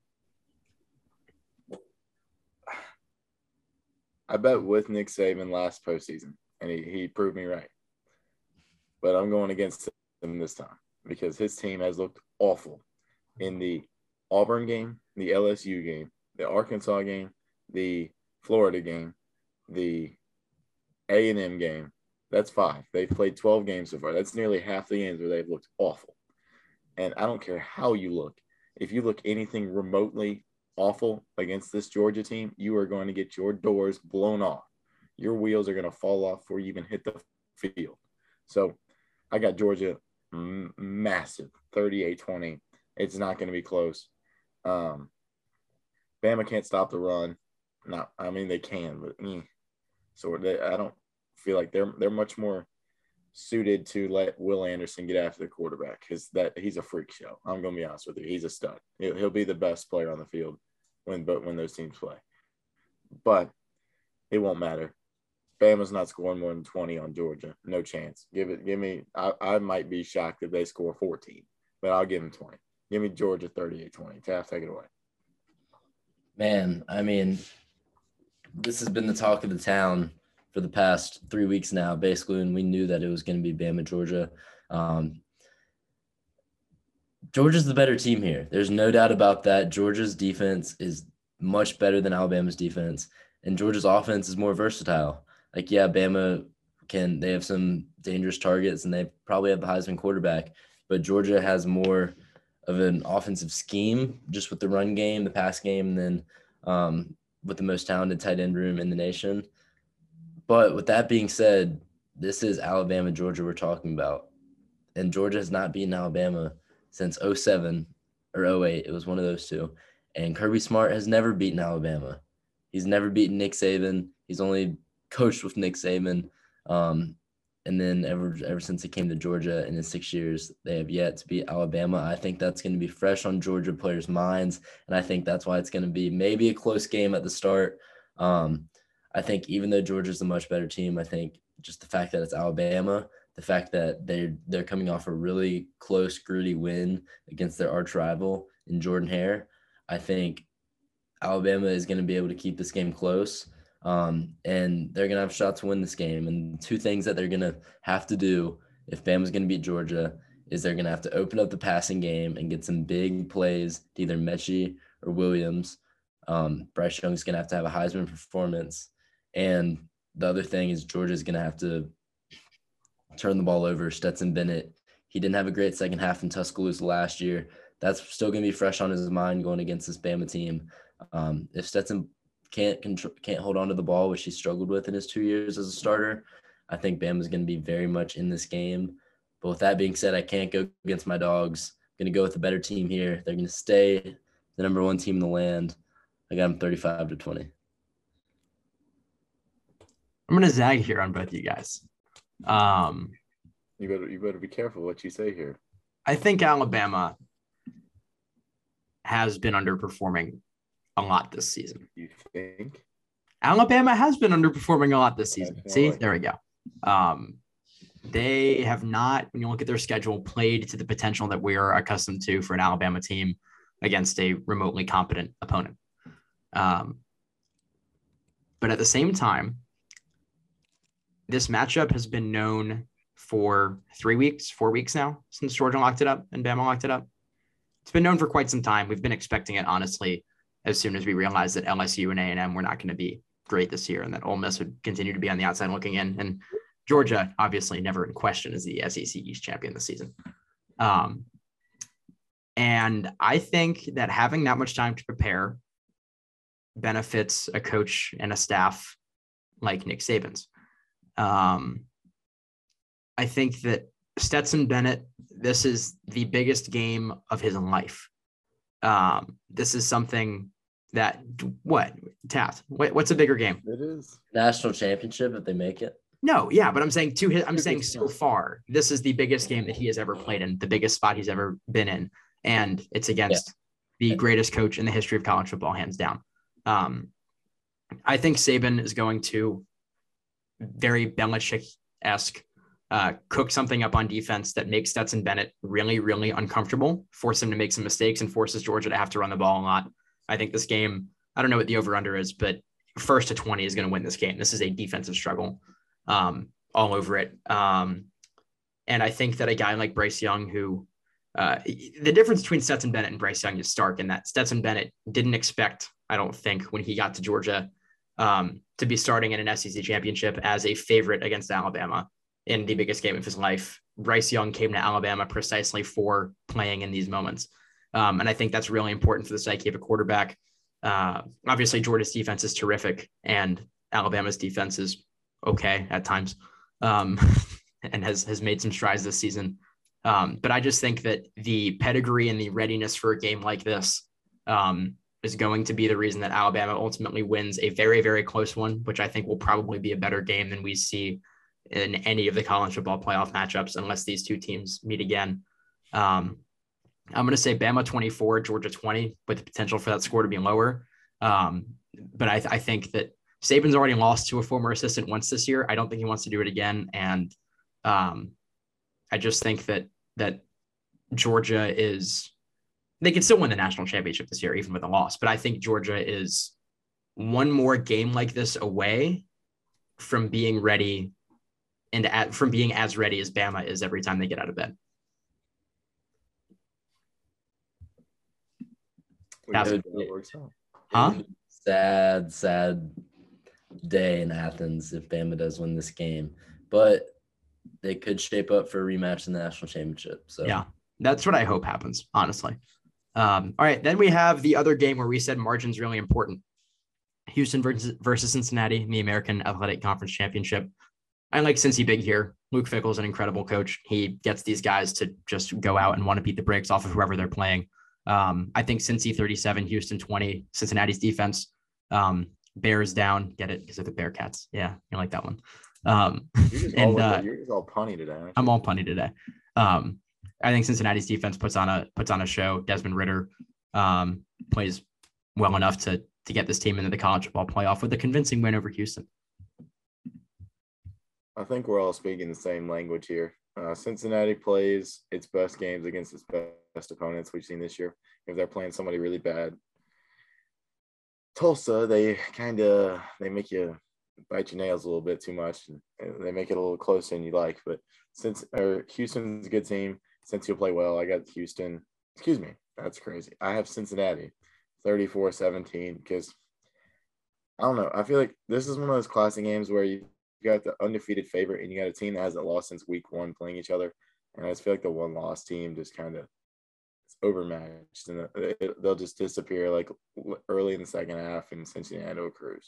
Speaker 4: I bet with Nick Saban last postseason, and he, he proved me right. But I'm going against him this time because his team has looked awful in the Auburn game, the L S U game, the Arkansas game, the Florida game, the A and M game. That's five. They've played twelve games so far. That's nearly half the games where they've looked awful. And I don't care how you look. If you look anything remotely awful against this Georgia team, you are going to get your doors blown off. Your wheels are going to fall off before you even hit the field. So I got Georgia m- massive, thirty-eight twenty. It's not going to be close. Um, Bama can't stop the run. Not, I mean, they can, but eh. so they, I don't feel like they're they're much more suited to let Will Anderson get after the quarterback because that he's a freak show. I'm going to be honest with you. He's a stud. He'll, he'll be the best player on the field when but when those teams play. But it won't matter. Bama's not scoring more than twenty on Georgia. No chance. Give it. Give me. I, I might be shocked if they score fourteen, but I'll give them twenty. Give me Georgia thirty-eight twenty. Taft, take it away.
Speaker 5: Man, I mean, this has been the talk of the town for the past three weeks now, basically, and we knew that it was going to be Bama, Georgia. Um, Georgia's the better team here. There's no doubt about that. Georgia's defense is much better than Alabama's defense, and Georgia's offense is more versatile. Like, yeah, Bama can – they have some dangerous targets, and they probably have the Heisman quarterback, but Georgia has more of an offensive scheme just with the run game, the pass game, and then um, with the most talented tight end room in the nation. But with that being said, this is Alabama, Georgia we're talking about. And Georgia has not beaten Alabama since oh seven or oh eight. It was one of those two. And Kirby Smart has never beaten Alabama. He's never beaten Nick Saban. He's only coached with Nick Saban. Um, and then ever ever since he came to Georgia in his six years, they have yet to beat Alabama. I think that's going to be fresh on Georgia players' minds. And I think that's why it's going to be maybe a close game at the start. Um, I think even though Georgia's a much better team, I think just the fact that it's Alabama, the fact that they're they're coming off a really close, gritty win against their arch rival in Jordan Hare, I think Alabama is going to be able to keep this game close, um, and they're going to have a shot to win this game. And two things that they're going to have to do if Bama's going to beat Georgia is they're going to have to open up the passing game and get some big plays to either Mechie or Williams. Um, Bryce Young's going to have to have a Heisman performance. And the other thing is Georgia's going to have to turn the ball over. Stetson Bennett, he didn't have a great second half in Tuscaloosa last year. That's still going to be fresh on his mind going against this Bama team. Um, if Stetson can't control, can't hold on to the ball, which he struggled with in his two years as a starter, I think Bama's going to be very much in this game. But with that being said, I can't go against my dogs. I'm going to go with the better team here. They're going to stay the number one team in the land. I got them thirty-five to twenty.
Speaker 3: I'm gonna zag here on both of you guys. Um,
Speaker 4: You better you better be careful what you say here.
Speaker 3: I think Alabama has been underperforming a lot this season.
Speaker 4: You think?
Speaker 3: Alabama has been underperforming a lot this season.
Speaker 4: I feel
Speaker 3: See,
Speaker 4: like-
Speaker 3: there we go. Um, they have not, when you look at their schedule, played to the potential that we are accustomed to for an Alabama team against a remotely competent opponent. Um, but at the same time, this matchup has been known for three weeks, four weeks now since Georgia locked it up and Bama locked it up. It's been known for quite some time. We've been expecting it, honestly, as soon as we realized that L S U and A and M were not going to be great this year and that Ole Miss would continue to be on the outside looking in. And Georgia, obviously, never in question as the S E C East champion this season. Um, and I think that having that much time to prepare benefits a coach and a staff like Nick Saban's. Um, I think that Stetson Bennett, this is the biggest game of his life. Um, this is something that, what, Taft, what, what's a bigger game?
Speaker 4: It is.
Speaker 5: National championship if they make it.
Speaker 3: No, yeah, but I'm saying to his, I'm
Speaker 4: Two
Speaker 3: saying
Speaker 4: big
Speaker 3: so
Speaker 4: games.
Speaker 3: far, this is the biggest game that he has ever played in, the biggest spot he's ever been in. And it's against the greatest coach in the history of college football, hands down. Um, I think Saban is going to very Belichick-esque uh, cook something up on defense that makes Stetson Bennett really, really uncomfortable, force him to make some mistakes, and forces Georgia to have to run the ball a lot. I think this game, I don't know what the over-under is, but first to twenty is going to win this game. This is a defensive struggle um, all over it. Um, and I think that a guy like Bryce Young, who uh, the difference between Stetson Bennett and Bryce Young is stark in that Stetson Bennett didn't expect, I don't think, when he got to Georgia um, to be starting in an S E C championship as a favorite against Alabama in the biggest game of his life. Bryce Young came to Alabama precisely for playing in these moments. Um, and I think that's really important for the psyche of a quarterback. Uh, obviously, Georgia's defense is terrific, and Alabama's defense is okay at times, um, and has has made some strides this season. Um, but I just think that the pedigree and the readiness for a game like this um, is going to be the reason that Alabama ultimately wins a very, very close one, which I think will probably be a better game than we see in any of the college football playoff matchups, unless these two teams meet again. Um, I'm going to say Bama twenty-four, Georgia twenty, with the potential for that score to be lower. Um, but I, I think that Saban's already lost to a former assistant once this year. I don't think he wants to do it again. And um, I just think that that Georgia is, they can still win the national championship this year, even with a loss. But I think Georgia is one more game like this away from being ready and at, from being as ready as Bama is every time they get out of bed.
Speaker 4: We
Speaker 3: That's-
Speaker 4: know how it works out.
Speaker 3: Huh?
Speaker 5: Sad, sad day in Athens if Bama does win this game. But they could shape up for a rematch in the national championship. So
Speaker 3: Yeah, that's what I hope happens, honestly. Um, all right, then we have the other game where we said margin's really important. Houston versus, versus Cincinnati in the American Athletic Conference Championship. I like Cincy big here. Luke Fickell's an incredible coach. He gets these guys to just go out and want to beat the brakes off of whoever they're playing. Um, I think Cincy thirty-seven, Houston twenty, Cincinnati's defense. Um, Bears down, get it because of the Bearcats. Yeah, you like that one. Um,
Speaker 4: You're just,
Speaker 3: and
Speaker 4: all,
Speaker 3: uh,
Speaker 4: you're just all punny today. aren't
Speaker 3: I'm
Speaker 4: you?
Speaker 3: all punny today. Um, I think Cincinnati's defense puts on a puts on a show. Desmond Ridder um, plays well enough to to get this team into the college football playoff with a convincing win over Houston.
Speaker 4: I think we're all speaking the same language here. Uh, Cincinnati plays its best games against its best opponents we've seen this year. If they're playing somebody really bad, Tulsa, they kind of they make you bite your nails a little bit too much. And they make it a little closer than you like. But since or Houston's a good team, since you'll play well, I got Houston. Excuse me, that's crazy. I have Cincinnati, thirty-four seventeen, because I don't know. I feel like this is one of those classic games where you got the undefeated favorite and you got a team that hasn't lost since week one playing each other. And I just feel like the one loss team just kind of it's overmatched and it, they'll just disappear like early in the second half and Cincinnati will cruise.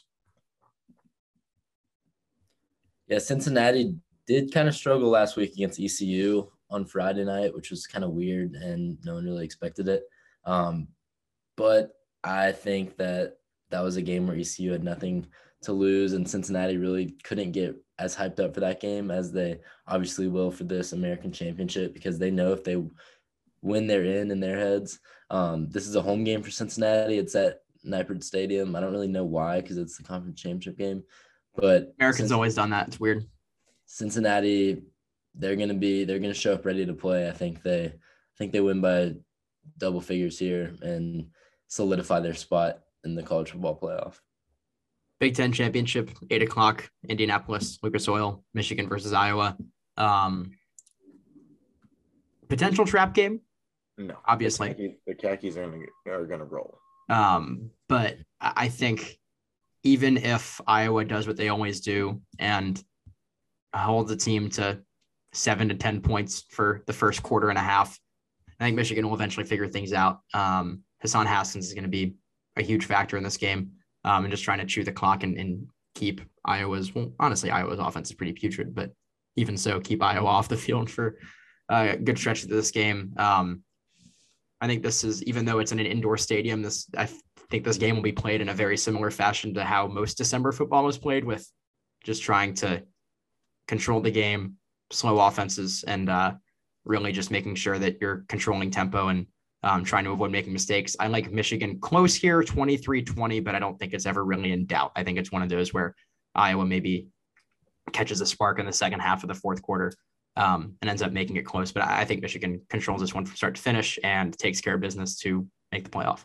Speaker 5: Yeah, Cincinnati did kind of struggle last week against E C U on Friday night, which was kind of weird and no one really expected it. Um, but I think that that was a game where E C U had nothing to lose, and Cincinnati really couldn't get as hyped up for that game as they obviously will for this American Championship, because they know if they win, they're in in their heads. Um, this is a home game for Cincinnati. It's at Nypert Stadium. I don't really know why, because it's the conference championship game, but
Speaker 3: Americans always done that. It's weird.
Speaker 5: Cincinnati, they're gonna be they're gonna show up ready to play. I think they I think they win by double figures here and solidify their spot in the college football playoff.
Speaker 3: Big Ten championship, eight o'clock, Indianapolis, Lucas Oil, Michigan versus Iowa. Um, potential trap game.
Speaker 4: No,
Speaker 3: obviously
Speaker 4: the khakis, the khakis are gonna, are gonna roll.
Speaker 3: Um, but I think even if Iowa does what they always do and hold the team to seven to ten points for the first quarter and a half, I think Michigan will eventually figure things out. Um, Hassan Haskins is going to be a huge factor in this game, um, and just trying to chew the clock and, and keep Iowa's, well, honestly, Iowa's offense is pretty putrid, but even so, keep Iowa off the field for a good stretch of this game. Um, I think this is, even though it's in an indoor stadium, this I think this game will be played in a very similar fashion to how most December football was played, with just trying to control the game, slow offenses, and uh, really just making sure that you're controlling tempo and um, trying to avoid making mistakes. I like Michigan close here, twenty-three twenty, but I don't think it's ever really in doubt. I think it's one of those where Iowa maybe catches a spark in the second half of the fourth quarter um, and ends up making it close. But I think Michigan controls this one from start to finish and takes care of business to make the playoff.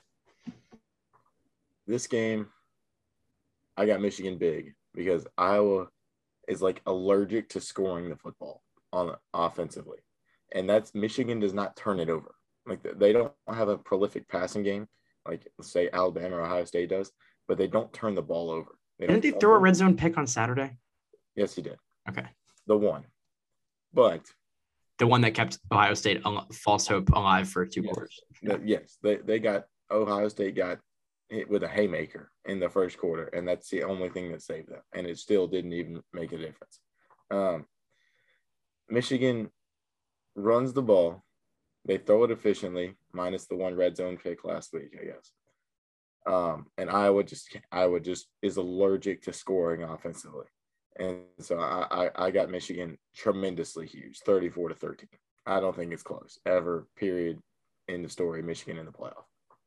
Speaker 4: This game, I got Michigan big because Iowa is like allergic to scoring the football on offensively. And that's Michigan does not turn it over. Like they don't have a prolific passing game, like say Alabama or Ohio State does, but they don't turn the ball over. They
Speaker 3: Didn't they throw a red zone pick on Saturday?
Speaker 4: Yes, he did.
Speaker 3: Okay.
Speaker 4: The one. But
Speaker 3: the one that kept Ohio State al- false hope alive for two
Speaker 4: yes,
Speaker 3: quarters.
Speaker 4: The, yes, they, they got Ohio State got hit with a haymaker in the first quarter, and that's the only thing that saved them. And it still didn't even make a difference. Um, Michigan runs the ball. They throw it efficiently, minus the one red zone pick last week, I guess. Um, and Iowa just Iowa just is allergic to scoring offensively. And so I, I, I got Michigan tremendously huge, thirty-four to thirteen. I don't think it's close ever, period. End of story, Michigan in the playoff.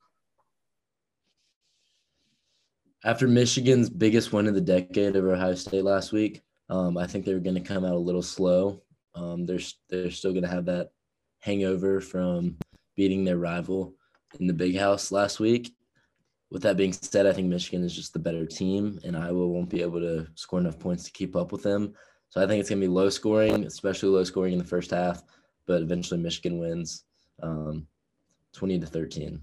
Speaker 5: After Michigan's biggest win of the decade over Ohio State last week, um, I think they were going to come out a little slow. Um, they're, they're still going to have that hangover from beating their rival in the Big House last week. With that being said, I think Michigan is just the better team, and Iowa won't be able to score enough points to keep up with them. So I think it's going to be low scoring, especially low scoring in the first half, but eventually Michigan wins um, twenty to thirteen.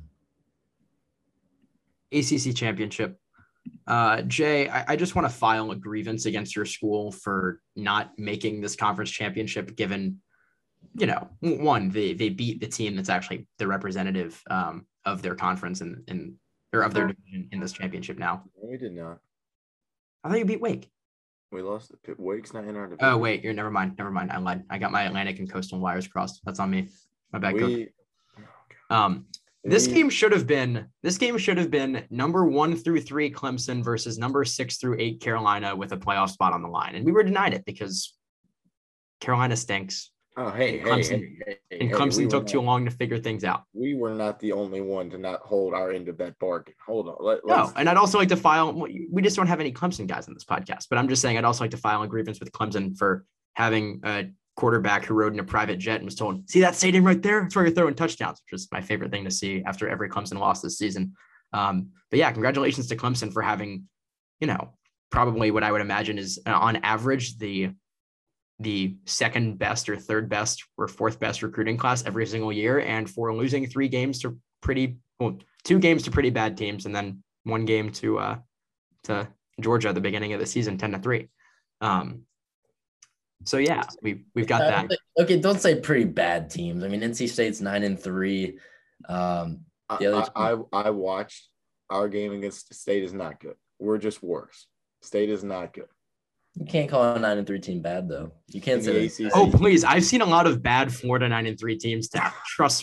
Speaker 3: A C C championship. Uh, Jay, I, I just want to file a grievance against your school for not making this conference championship, given, you know, one, they, they beat the team that's actually the representative um, of their conference and, and or of their division in this championship now.
Speaker 4: We did not.
Speaker 3: I thought you beat Wake.
Speaker 4: We lost. Wake's not in our division.
Speaker 3: Oh, wait, you're never mind. Never mind. I lied. I got my Atlantic and Coastal wires crossed. That's on me. My bad.
Speaker 4: We,
Speaker 3: um, this
Speaker 4: we,
Speaker 3: game should have been, this game should have been number one through three Clemson versus number six through eight Carolina with a playoff spot on the line. And we were denied it because Carolina stinks.
Speaker 4: Oh, hey,
Speaker 3: and Clemson,
Speaker 4: hey, hey, hey,
Speaker 3: and
Speaker 4: hey,
Speaker 3: Clemson
Speaker 4: we
Speaker 3: took
Speaker 4: not,
Speaker 3: too long to figure things out.
Speaker 4: We were not the only one to not hold our end of that bargain. Hold on. Let,
Speaker 3: no, and I'd also like to file, we just don't have any Clemson guys on this podcast, but I'm just saying I'd also like to file a grievance with Clemson for having a quarterback who rode in a private jet and was told, see that stadium right there? It's where you're throwing touchdowns, which is my favorite thing to see after every Clemson loss this season. Um, but yeah, congratulations to Clemson for having, you know, probably what I would imagine is uh, on average, the the second best or third best or fourth best recruiting class every single year. And for losing three games to pretty, well, two games to pretty bad teams, and then one game to, uh, to Georgia at the beginning of the season, ten to three. Um, so yeah, we we've got that.
Speaker 5: Okay. Don't say pretty bad teams. I mean, N C State's nine and three. Um, the other
Speaker 4: I, I, I watched our game against State is not good. We're just worse. State is not good.
Speaker 5: You can't call a nine and three team bad though. You can't say
Speaker 3: oh, please. I've seen a lot of bad Florida nine and three teams. Tap. Trust me.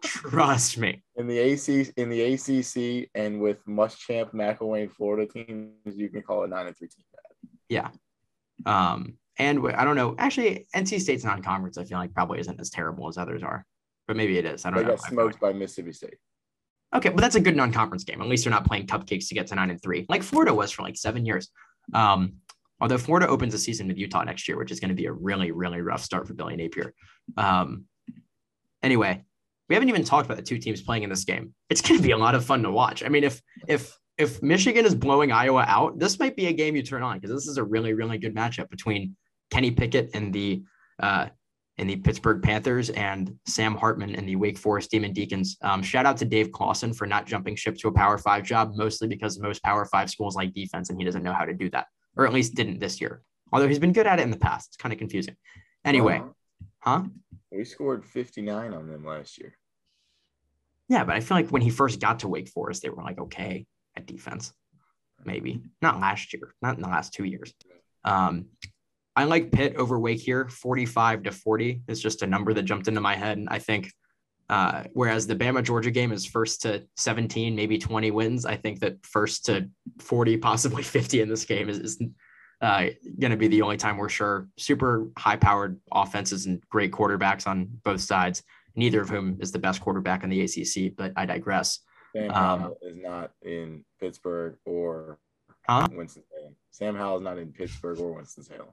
Speaker 3: Trust me.
Speaker 4: In the A C in the A C C and with Muschamp, McElwain, Florida teams, you can call it nine and three team bad.
Speaker 3: Yeah. Um, and I don't know. Actually, N C State's non-conference, I feel like probably isn't as terrible as others are, but maybe it is. I don't
Speaker 4: they
Speaker 3: know.
Speaker 4: They got smoked by Mississippi State.
Speaker 3: Okay, but that's a good non-conference game. At least they're not playing cupcakes to get to nine and three, like Florida was for like seven years. Um, although Florida opens the season with Utah next year, which is going to be a really, really rough start for Billy Napier. Um, anyway, we haven't even talked about the two teams playing in this game. It's going to be a lot of fun to watch. I mean, if if if Michigan is blowing Iowa out, this might be a game you turn on because this is a really, really good matchup between Kenny Pickett and the uh, and the Pittsburgh Panthers and Sam Hartman and the Wake Forest Demon Deacons. Um, shout out to Dave Clawson for not jumping ship to a Power Five job, mostly because most Power Five schools like defense and he doesn't know how to do that, or at least didn't this year. Although he's been good at it in the past. It's kind of confusing. Anyway, huh?
Speaker 4: We scored fifty-nine on them last year.
Speaker 3: Yeah, but I feel like when he first got to Wake Forest, they were like, okay at defense. Maybe. Not last year. Not in the last two years. Um, I like Pitt over Wake here. forty-five to forty is just a number that jumped into my head. And I think uh, whereas the Bama-Georgia game is first to seventeen, maybe twenty wins, I think that first to forty, possibly fifty in this game is, is uh, going to be the only time we're sure. Super high-powered offenses and great quarterbacks on both sides, neither of whom is the best quarterback in the A C C, but I digress.
Speaker 4: Sam
Speaker 3: um,
Speaker 4: Howell is not in Pittsburgh or
Speaker 3: huh?
Speaker 4: Winston-Salem. Sam Howell is not in Pittsburgh or Winston-Salem.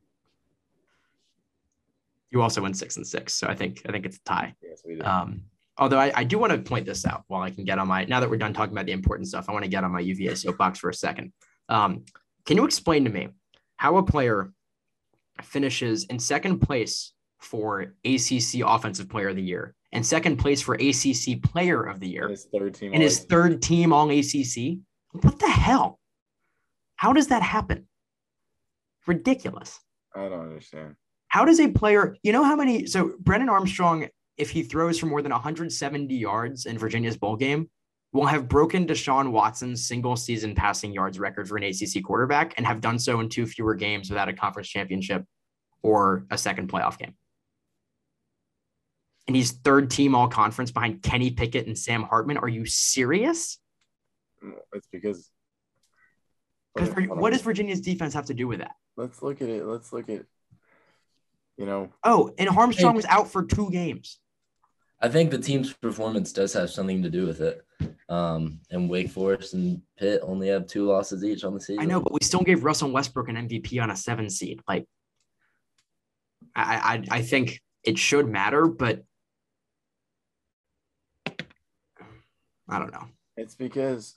Speaker 3: You also went six and six, so I think I think it's a tie.
Speaker 4: Yes, we did.
Speaker 3: Um, although I, I do want to point this out while I can get on my, now that we're done talking about the important stuff, I want to get on my U V A soapbox for a second. Um, can you explain to me how a player finishes in second place for A C C Offensive Player of the Year and second place for A C C Player of the Year
Speaker 4: and his third team,
Speaker 3: and his third team all A C C? What the hell? How does that happen? Ridiculous.
Speaker 4: I don't understand.
Speaker 3: How does a player, you know how many, so Brennan Armstrong, if he throws for more than one hundred seventy yards in Virginia's bowl game, will have broken Deshaun Watson's single season passing yards record for an A C C quarterback and have done so in two fewer games without a conference championship or a second playoff game. And he's third team all conference behind Kenny Pickett and Sam Hartman. Are you serious?
Speaker 4: It's because.
Speaker 3: Because what does Virginia's defense have to do with that?
Speaker 4: Let's look at it. Let's look at, you know.
Speaker 3: Oh, and Armstrong was out for two games.
Speaker 5: I think the team's performance does have something to do with it. Um, and Wake Forest and Pitt only have two losses each on the season.
Speaker 3: I know, but we still gave Russell Westbrook an M V P on a seven seed. Like, I, I, I think it should matter, but I don't know.
Speaker 4: It's because.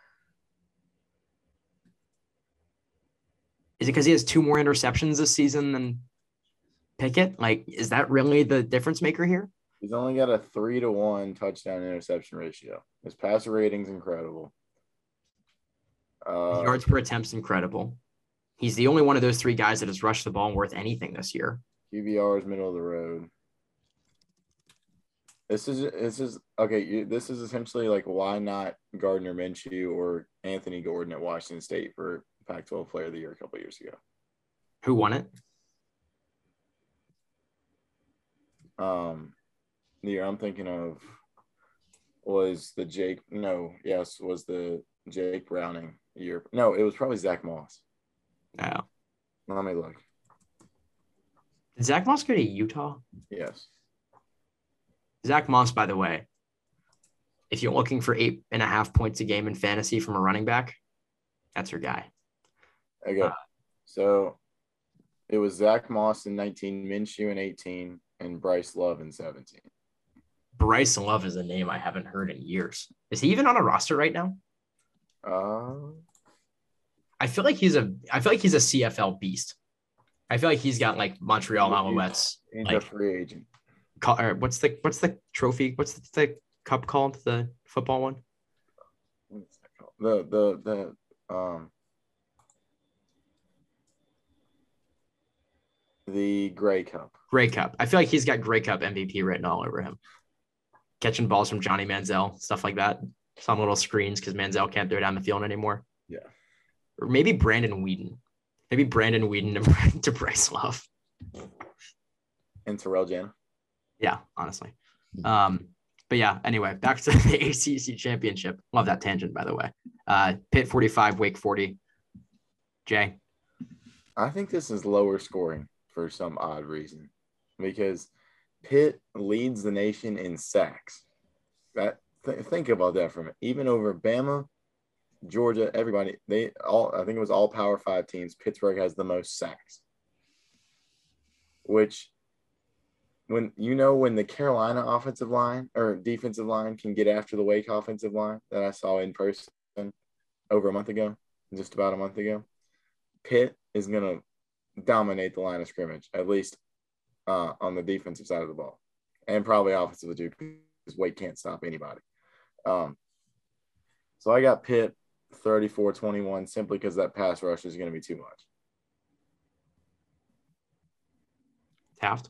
Speaker 3: Is it because he has two more interceptions this season than Pickett? Like, is that really the difference maker here?
Speaker 4: He's only got a three to one touchdown interception ratio. His passer rating's incredible. Uh,
Speaker 3: His yards per attempt's incredible. He's the only one of those three guys that has rushed the ball worth anything this year.
Speaker 4: Q B R is middle of the road. This is this is okay. You, this is essentially like why not Gardner Minshew or Anthony Gordon at Washington State for Pac twelve Player of the Year a couple years ago.
Speaker 3: Who won it?
Speaker 4: Um, the year I'm thinking of was the Jake. No, yes, was the Jake Browning year. No, it was probably Zach Moss.
Speaker 3: Oh.
Speaker 4: Let me look.
Speaker 3: Did Zach Moss go to Utah?
Speaker 4: Yes.
Speaker 3: Zach Moss, by the way, if you're looking for eight and a half points a game in fantasy from a running back, that's your guy.
Speaker 4: Okay. Uh, so it was Zach Moss in nineteen, Minshew in eighteen, and Bryce Love in seventeen.
Speaker 3: Bryce Love is a name I haven't heard in years. Is he even on a roster right now?
Speaker 4: Uh,
Speaker 3: I feel like he's a I feel like he's a C F L beast. I feel like he's got like Montreal Alouettes.
Speaker 4: He's
Speaker 3: like,
Speaker 4: a free agent.
Speaker 3: Or what's the what's the trophy? What's the, the cup called? The football one?
Speaker 4: What's that called? The the the um the Grey Cup.
Speaker 3: Grey Cup. I feel like he's got Grey Cup M V P written all over him. Catching balls from Johnny Manziel, stuff like that. Some little screens because Manziel can't throw down the field anymore.
Speaker 4: Yeah.
Speaker 3: Or maybe Brandon Whedon. Maybe Brandon Whedon to, to Bryce Love.
Speaker 4: And Terrell Jana.
Speaker 3: Yeah, honestly. Um, but yeah, anyway, back to the A C C championship. Love that tangent, by the way. Uh, Pitt forty-five, Wake forty. Jay?
Speaker 4: I think this is lower scoring for some odd reason because Pitt leads the nation in sacks. That th- think about that for a minute. Even over Bama, Georgia, everybody, they all, I think it was all Power Five teams. Pittsburgh has the most sacks, which when you know when the Carolina offensive line or defensive line can get after the Wake offensive line that I saw in person over a month ago, just about a month ago, Pitt is going to dominate the line of scrimmage, at least uh, on the defensive side of the ball, and probably offensively too, because Wake can't stop anybody. Um, so I got Pitt thirty-four twenty-one simply because that pass rush is going to be too much.
Speaker 3: Taft?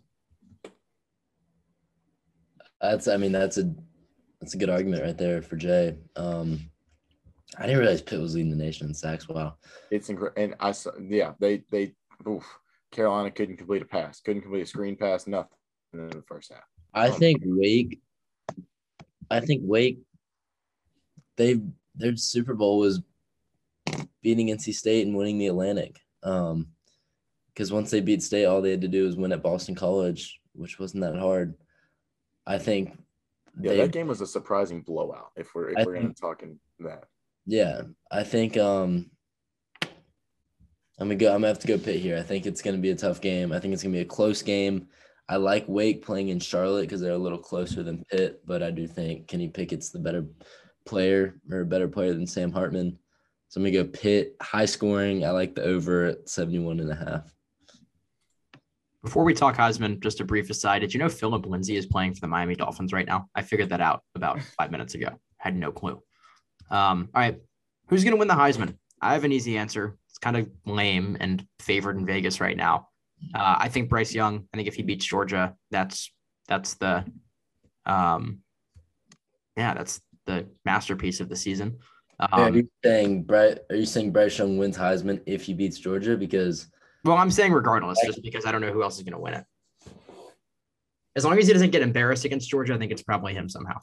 Speaker 5: That's, I mean, that's a that's a good argument right there for Jay. Um, I didn't realize Pitt was leading the nation in sacks. Wow.
Speaker 4: It's incredible. And I saw, yeah, they, they, oof, Carolina couldn't complete a pass, couldn't complete a screen pass, nothing in the first half.
Speaker 5: I
Speaker 4: Um,
Speaker 5: think Wake, I think Wake, they their Super Bowl was beating N C State and winning the Atlantic. Um, because once they beat State, all they had to do was win at Boston College, which wasn't that hard. I think.
Speaker 4: Yeah,
Speaker 5: they,
Speaker 4: that game was a surprising blowout. If we're if
Speaker 5: I
Speaker 4: we're going
Speaker 5: think-
Speaker 4: to talk in that.
Speaker 5: Yeah, I think um, I'm gonna go. I'm gonna have to go Pitt here. I think it's gonna be a tough game. I think it's gonna be a close game. I like Wake playing in Charlotte because they're a little closer than Pitt, but I do think Kenny Pickett's the better player or a better player than Sam Hartman. So I'm gonna go Pitt, high scoring. I like the over at seventy-one and a half.
Speaker 3: Before we talk Heisman, just a brief aside. Did you know Philip Lindsay is playing for the Miami Dolphins right now? I figured that out about five minutes ago. Had no clue. Um, all right. Who's going to win the Heisman? I have an easy answer. It's kind of lame and favored in Vegas right now. Uh, I think Bryce Young. I think if he beats Georgia, that's that's the um, yeah, that's the masterpiece of the season. Um,
Speaker 5: are you saying Bryce? Are you saying Bryce Young wins Heisman if he beats Georgia? Because
Speaker 3: well, I'm saying regardless, just because I don't know who else is going to win it. As long as he doesn't get embarrassed against Georgia, I think it's probably him somehow.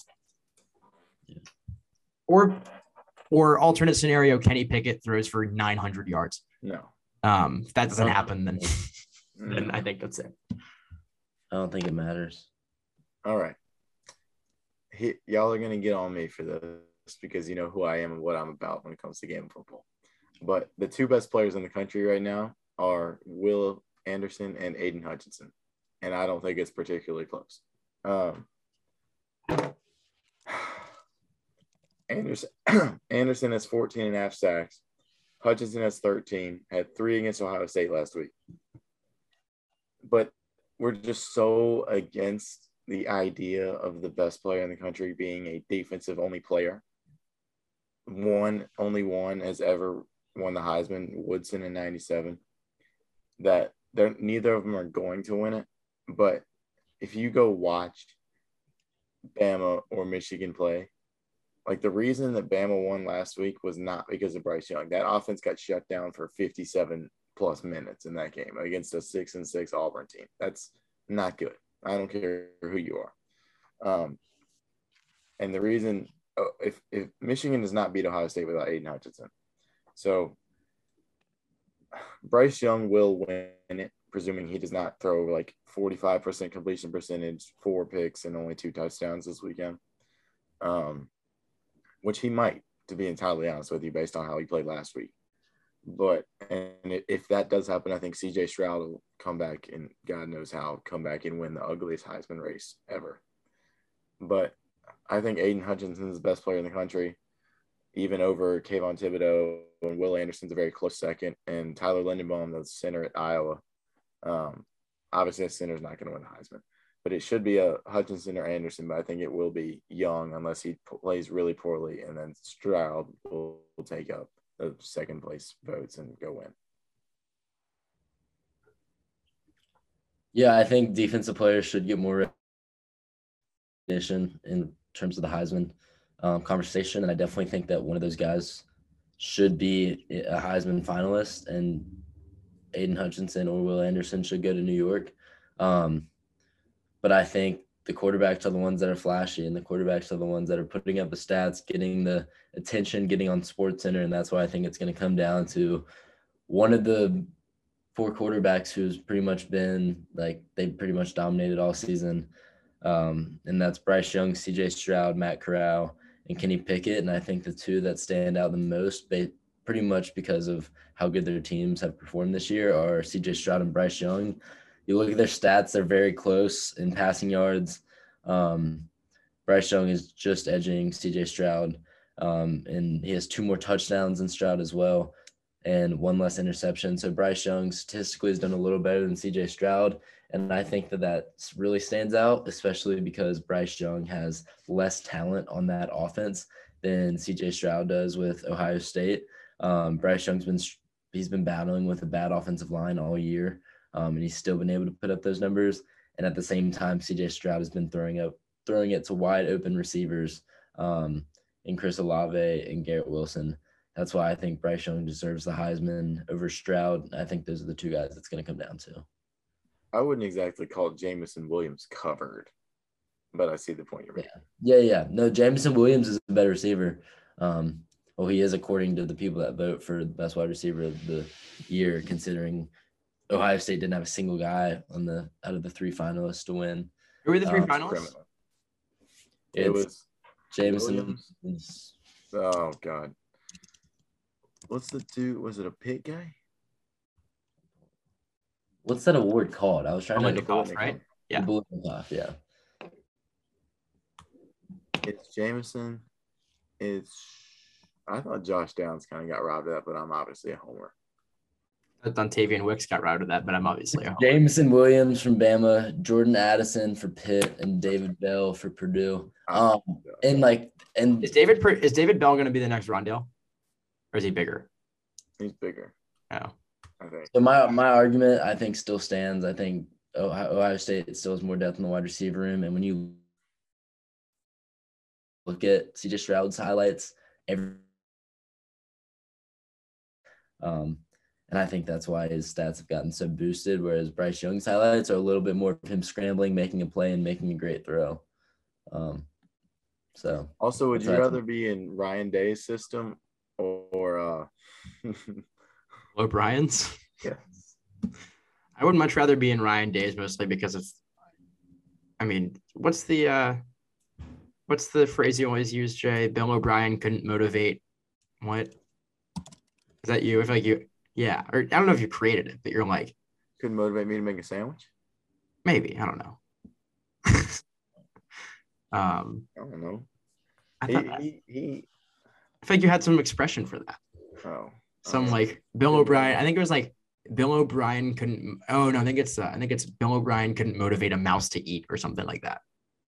Speaker 3: Or, or alternate scenario, Kenny Pickett throws for nine hundred yards.
Speaker 4: No.
Speaker 3: Um, if that doesn't
Speaker 5: No.
Speaker 3: happen, then, then I think that's it.
Speaker 5: I don't think it matters.
Speaker 4: All right. He, y'all are going to get on me for this because you know who I am and what I'm about when it comes to game of football. But the two best players in the country right now are Will Anderson and Aiden Hutchinson. And I don't think it's particularly close. Um, Anderson, Anderson has fourteen and a half sacks. Hutchinson has thirteen, had three against Ohio State last week. But we're just so against the idea of the best player in the country being a defensive-only player. One, only one has ever won the Heisman, Woodson in ninety-seven. That they're neither of them are going to win it. But if you go watch Bama or Michigan play, like the reason that Bama won last week was not because of Bryce Young. That offense got shut down for fifty-seven plus minutes in that game against a six and six Auburn team. That's not good. I don't care who you are. Um, and the reason oh, if if Michigan does not beat Ohio State without Aiden Hutchinson, so Bryce Young will win it, presuming he does not throw like forty-five percent completion percentage, four picks, and only two touchdowns this weekend. Um, which he might, to be entirely honest with you, based on how he played last week. But and if that does happen, I think C J Stroud will come back and God knows how come back and win the ugliest Heisman race ever. But I think Aiden Hutchinson is the best player in the country, even over Kayvon Thibodeau, and Will Anderson's a very close second, and Tyler Lindenbaum, the center at Iowa. Um, obviously, the center's not going to win the Heisman, but it should be a Hutchinson or Anderson. But I think it will be Young unless he plays really poorly, and then Stroud will, will take up the second place votes and go win.
Speaker 5: Yeah, I think defensive players should get more recognition in terms of the Heisman um, conversation, and I definitely think that one of those guys should be a Heisman finalist, and Aiden Hutchinson or Will Anderson should go to New York. Um, but I think the quarterbacks are the ones that are flashy, and the quarterbacks are the ones that are putting up the stats, getting the attention, getting on SportsCenter, and that's why I think it's going to come down to one of the four quarterbacks who's pretty much been like they've pretty much dominated all season, um, and that's Bryce Young, C J Stroud, Matt Corral, and Kenny Pickett. And I think the two that stand out the most, they pretty much because of how good their teams have performed this year, are C J Stroud and Bryce Young. You look at their stats, they're very close in passing yards. Um, Bryce Young is just edging C J Stroud, um, and he has two more touchdowns than Stroud as well, and one less interception. So Bryce Young statistically has done a little better than C J Stroud, and I think that that really stands out, especially because Bryce Young has less talent on that offense than C J Stroud does with Ohio State. Um, Bryce Young's been he's been battling with a bad offensive line all year. Um, and he's still been able to put up those numbers. And at the same time, C J Stroud has been throwing up, throwing it to wide open receivers um, in Chris Olave and Garrett Wilson. That's why I think Bryce Young deserves the Heisman over Stroud. I think those are the two guys that's going to come down to.
Speaker 4: I wouldn't exactly call Jameson Williams covered, but I see the point you're making.
Speaker 5: Yeah, yeah, yeah. No, Jameson Williams is a better receiver. Um, well, he is according to the people that vote for the best wide receiver of the year, considering Ohio State didn't have a single guy on the out of the three finalists to win.
Speaker 3: Who were the three
Speaker 5: Um,
Speaker 3: finalists?
Speaker 4: It
Speaker 5: It's
Speaker 4: was
Speaker 5: Jameson.
Speaker 4: Williams.
Speaker 5: is-
Speaker 4: oh god. What's the dude? Was it a Pitt guy?
Speaker 5: What's that award called? I was trying
Speaker 3: Biletnikoff,
Speaker 5: to
Speaker 3: Biletnikoff, right? Yeah.
Speaker 5: Biletnikoff, yeah.
Speaker 4: It's Jameson. It's I thought Josh Downs kind of got robbed of that, but I'm obviously a homer.
Speaker 3: Dontavian Wicks got routed that, but I'm obviously a homer.
Speaker 5: Jameson Williams from Bama, Jordan Addison for Pitt, and David Bell for Purdue. Um, and like, and
Speaker 3: Is David Per- is David Bell going to be the next Rondale, or is he bigger?
Speaker 4: He's bigger,
Speaker 3: Oh,
Speaker 4: I think.
Speaker 5: so my my argument I think still stands. I think Ohio, Ohio State still has more depth in the wide receiver room, and when you look at C J Stroud's highlights, every um. And I think that's why his stats have gotten so boosted, whereas Bryce Young's highlights are a little bit more of him scrambling, making a play, and making a great throw. Um, so
Speaker 4: Also, would
Speaker 5: that's
Speaker 4: you
Speaker 5: what I
Speaker 4: rather be in Ryan Day's system or uh
Speaker 3: O'Brien's.
Speaker 4: yeah.
Speaker 3: I would much rather be in Ryan Days, mostly because of, I mean, what's the uh, what's the phrase you always use, Jay? Bill O'Brien couldn't motivate. What is that? You? I feel like you. Yeah, or I don't know if you created it, but you're like,
Speaker 4: Couldn't motivate me to make a sandwich?
Speaker 3: maybe, I don't know. um,
Speaker 4: I don't know.
Speaker 3: I,
Speaker 4: He,
Speaker 3: thought that,
Speaker 4: he, he
Speaker 3: I feel like you had some expression for that.
Speaker 4: oh.
Speaker 3: Some
Speaker 4: oh.
Speaker 3: like Bill O'Brien. I think it was like Bill O'Brien couldn't. Oh no, I think it's uh, I think it's Bill O'Brien couldn't motivate a mouse to eat or something like that.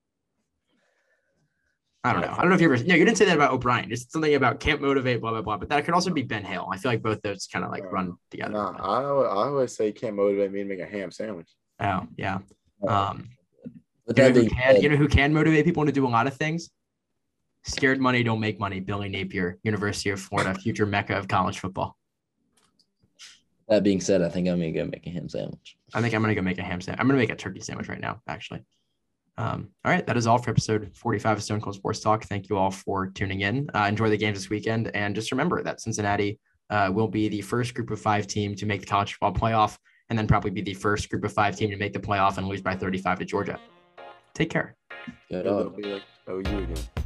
Speaker 3: I don't know. I don't know if you ever. No, you didn't say that about O'Brien. It's something about can't motivate, blah blah blah. But that could also be Ben Hale. I feel like both those kind of like run together.
Speaker 4: Nah, I, I always say can't motivate me to make a ham sandwich.
Speaker 3: Oh yeah. Um,
Speaker 5: But
Speaker 3: you know,
Speaker 5: that
Speaker 3: who
Speaker 5: being
Speaker 3: can,
Speaker 5: said,
Speaker 3: you know who can motivate people to do a lot of things? Scared money don't make money. Billy Napier, University of Florida, future mecca of college football.
Speaker 5: that being said, I think I'm gonna go make a ham sandwich.
Speaker 3: I think I'm gonna go make a ham sandwich. I'm gonna make a turkey sandwich right now, actually. Um, all right, that is all for episode forty-five of Stone Cold Sports Talk. Thank you all for tuning in. Uh, enjoy the games this weekend, and just remember that Cincinnati uh, will be the first group of five team to make the college football playoff, and then probably be the first group of five team to make the playoff and lose by thirty-five to Georgia. Take care.
Speaker 5: Good
Speaker 4: It'll
Speaker 5: dog.
Speaker 4: be like O U again.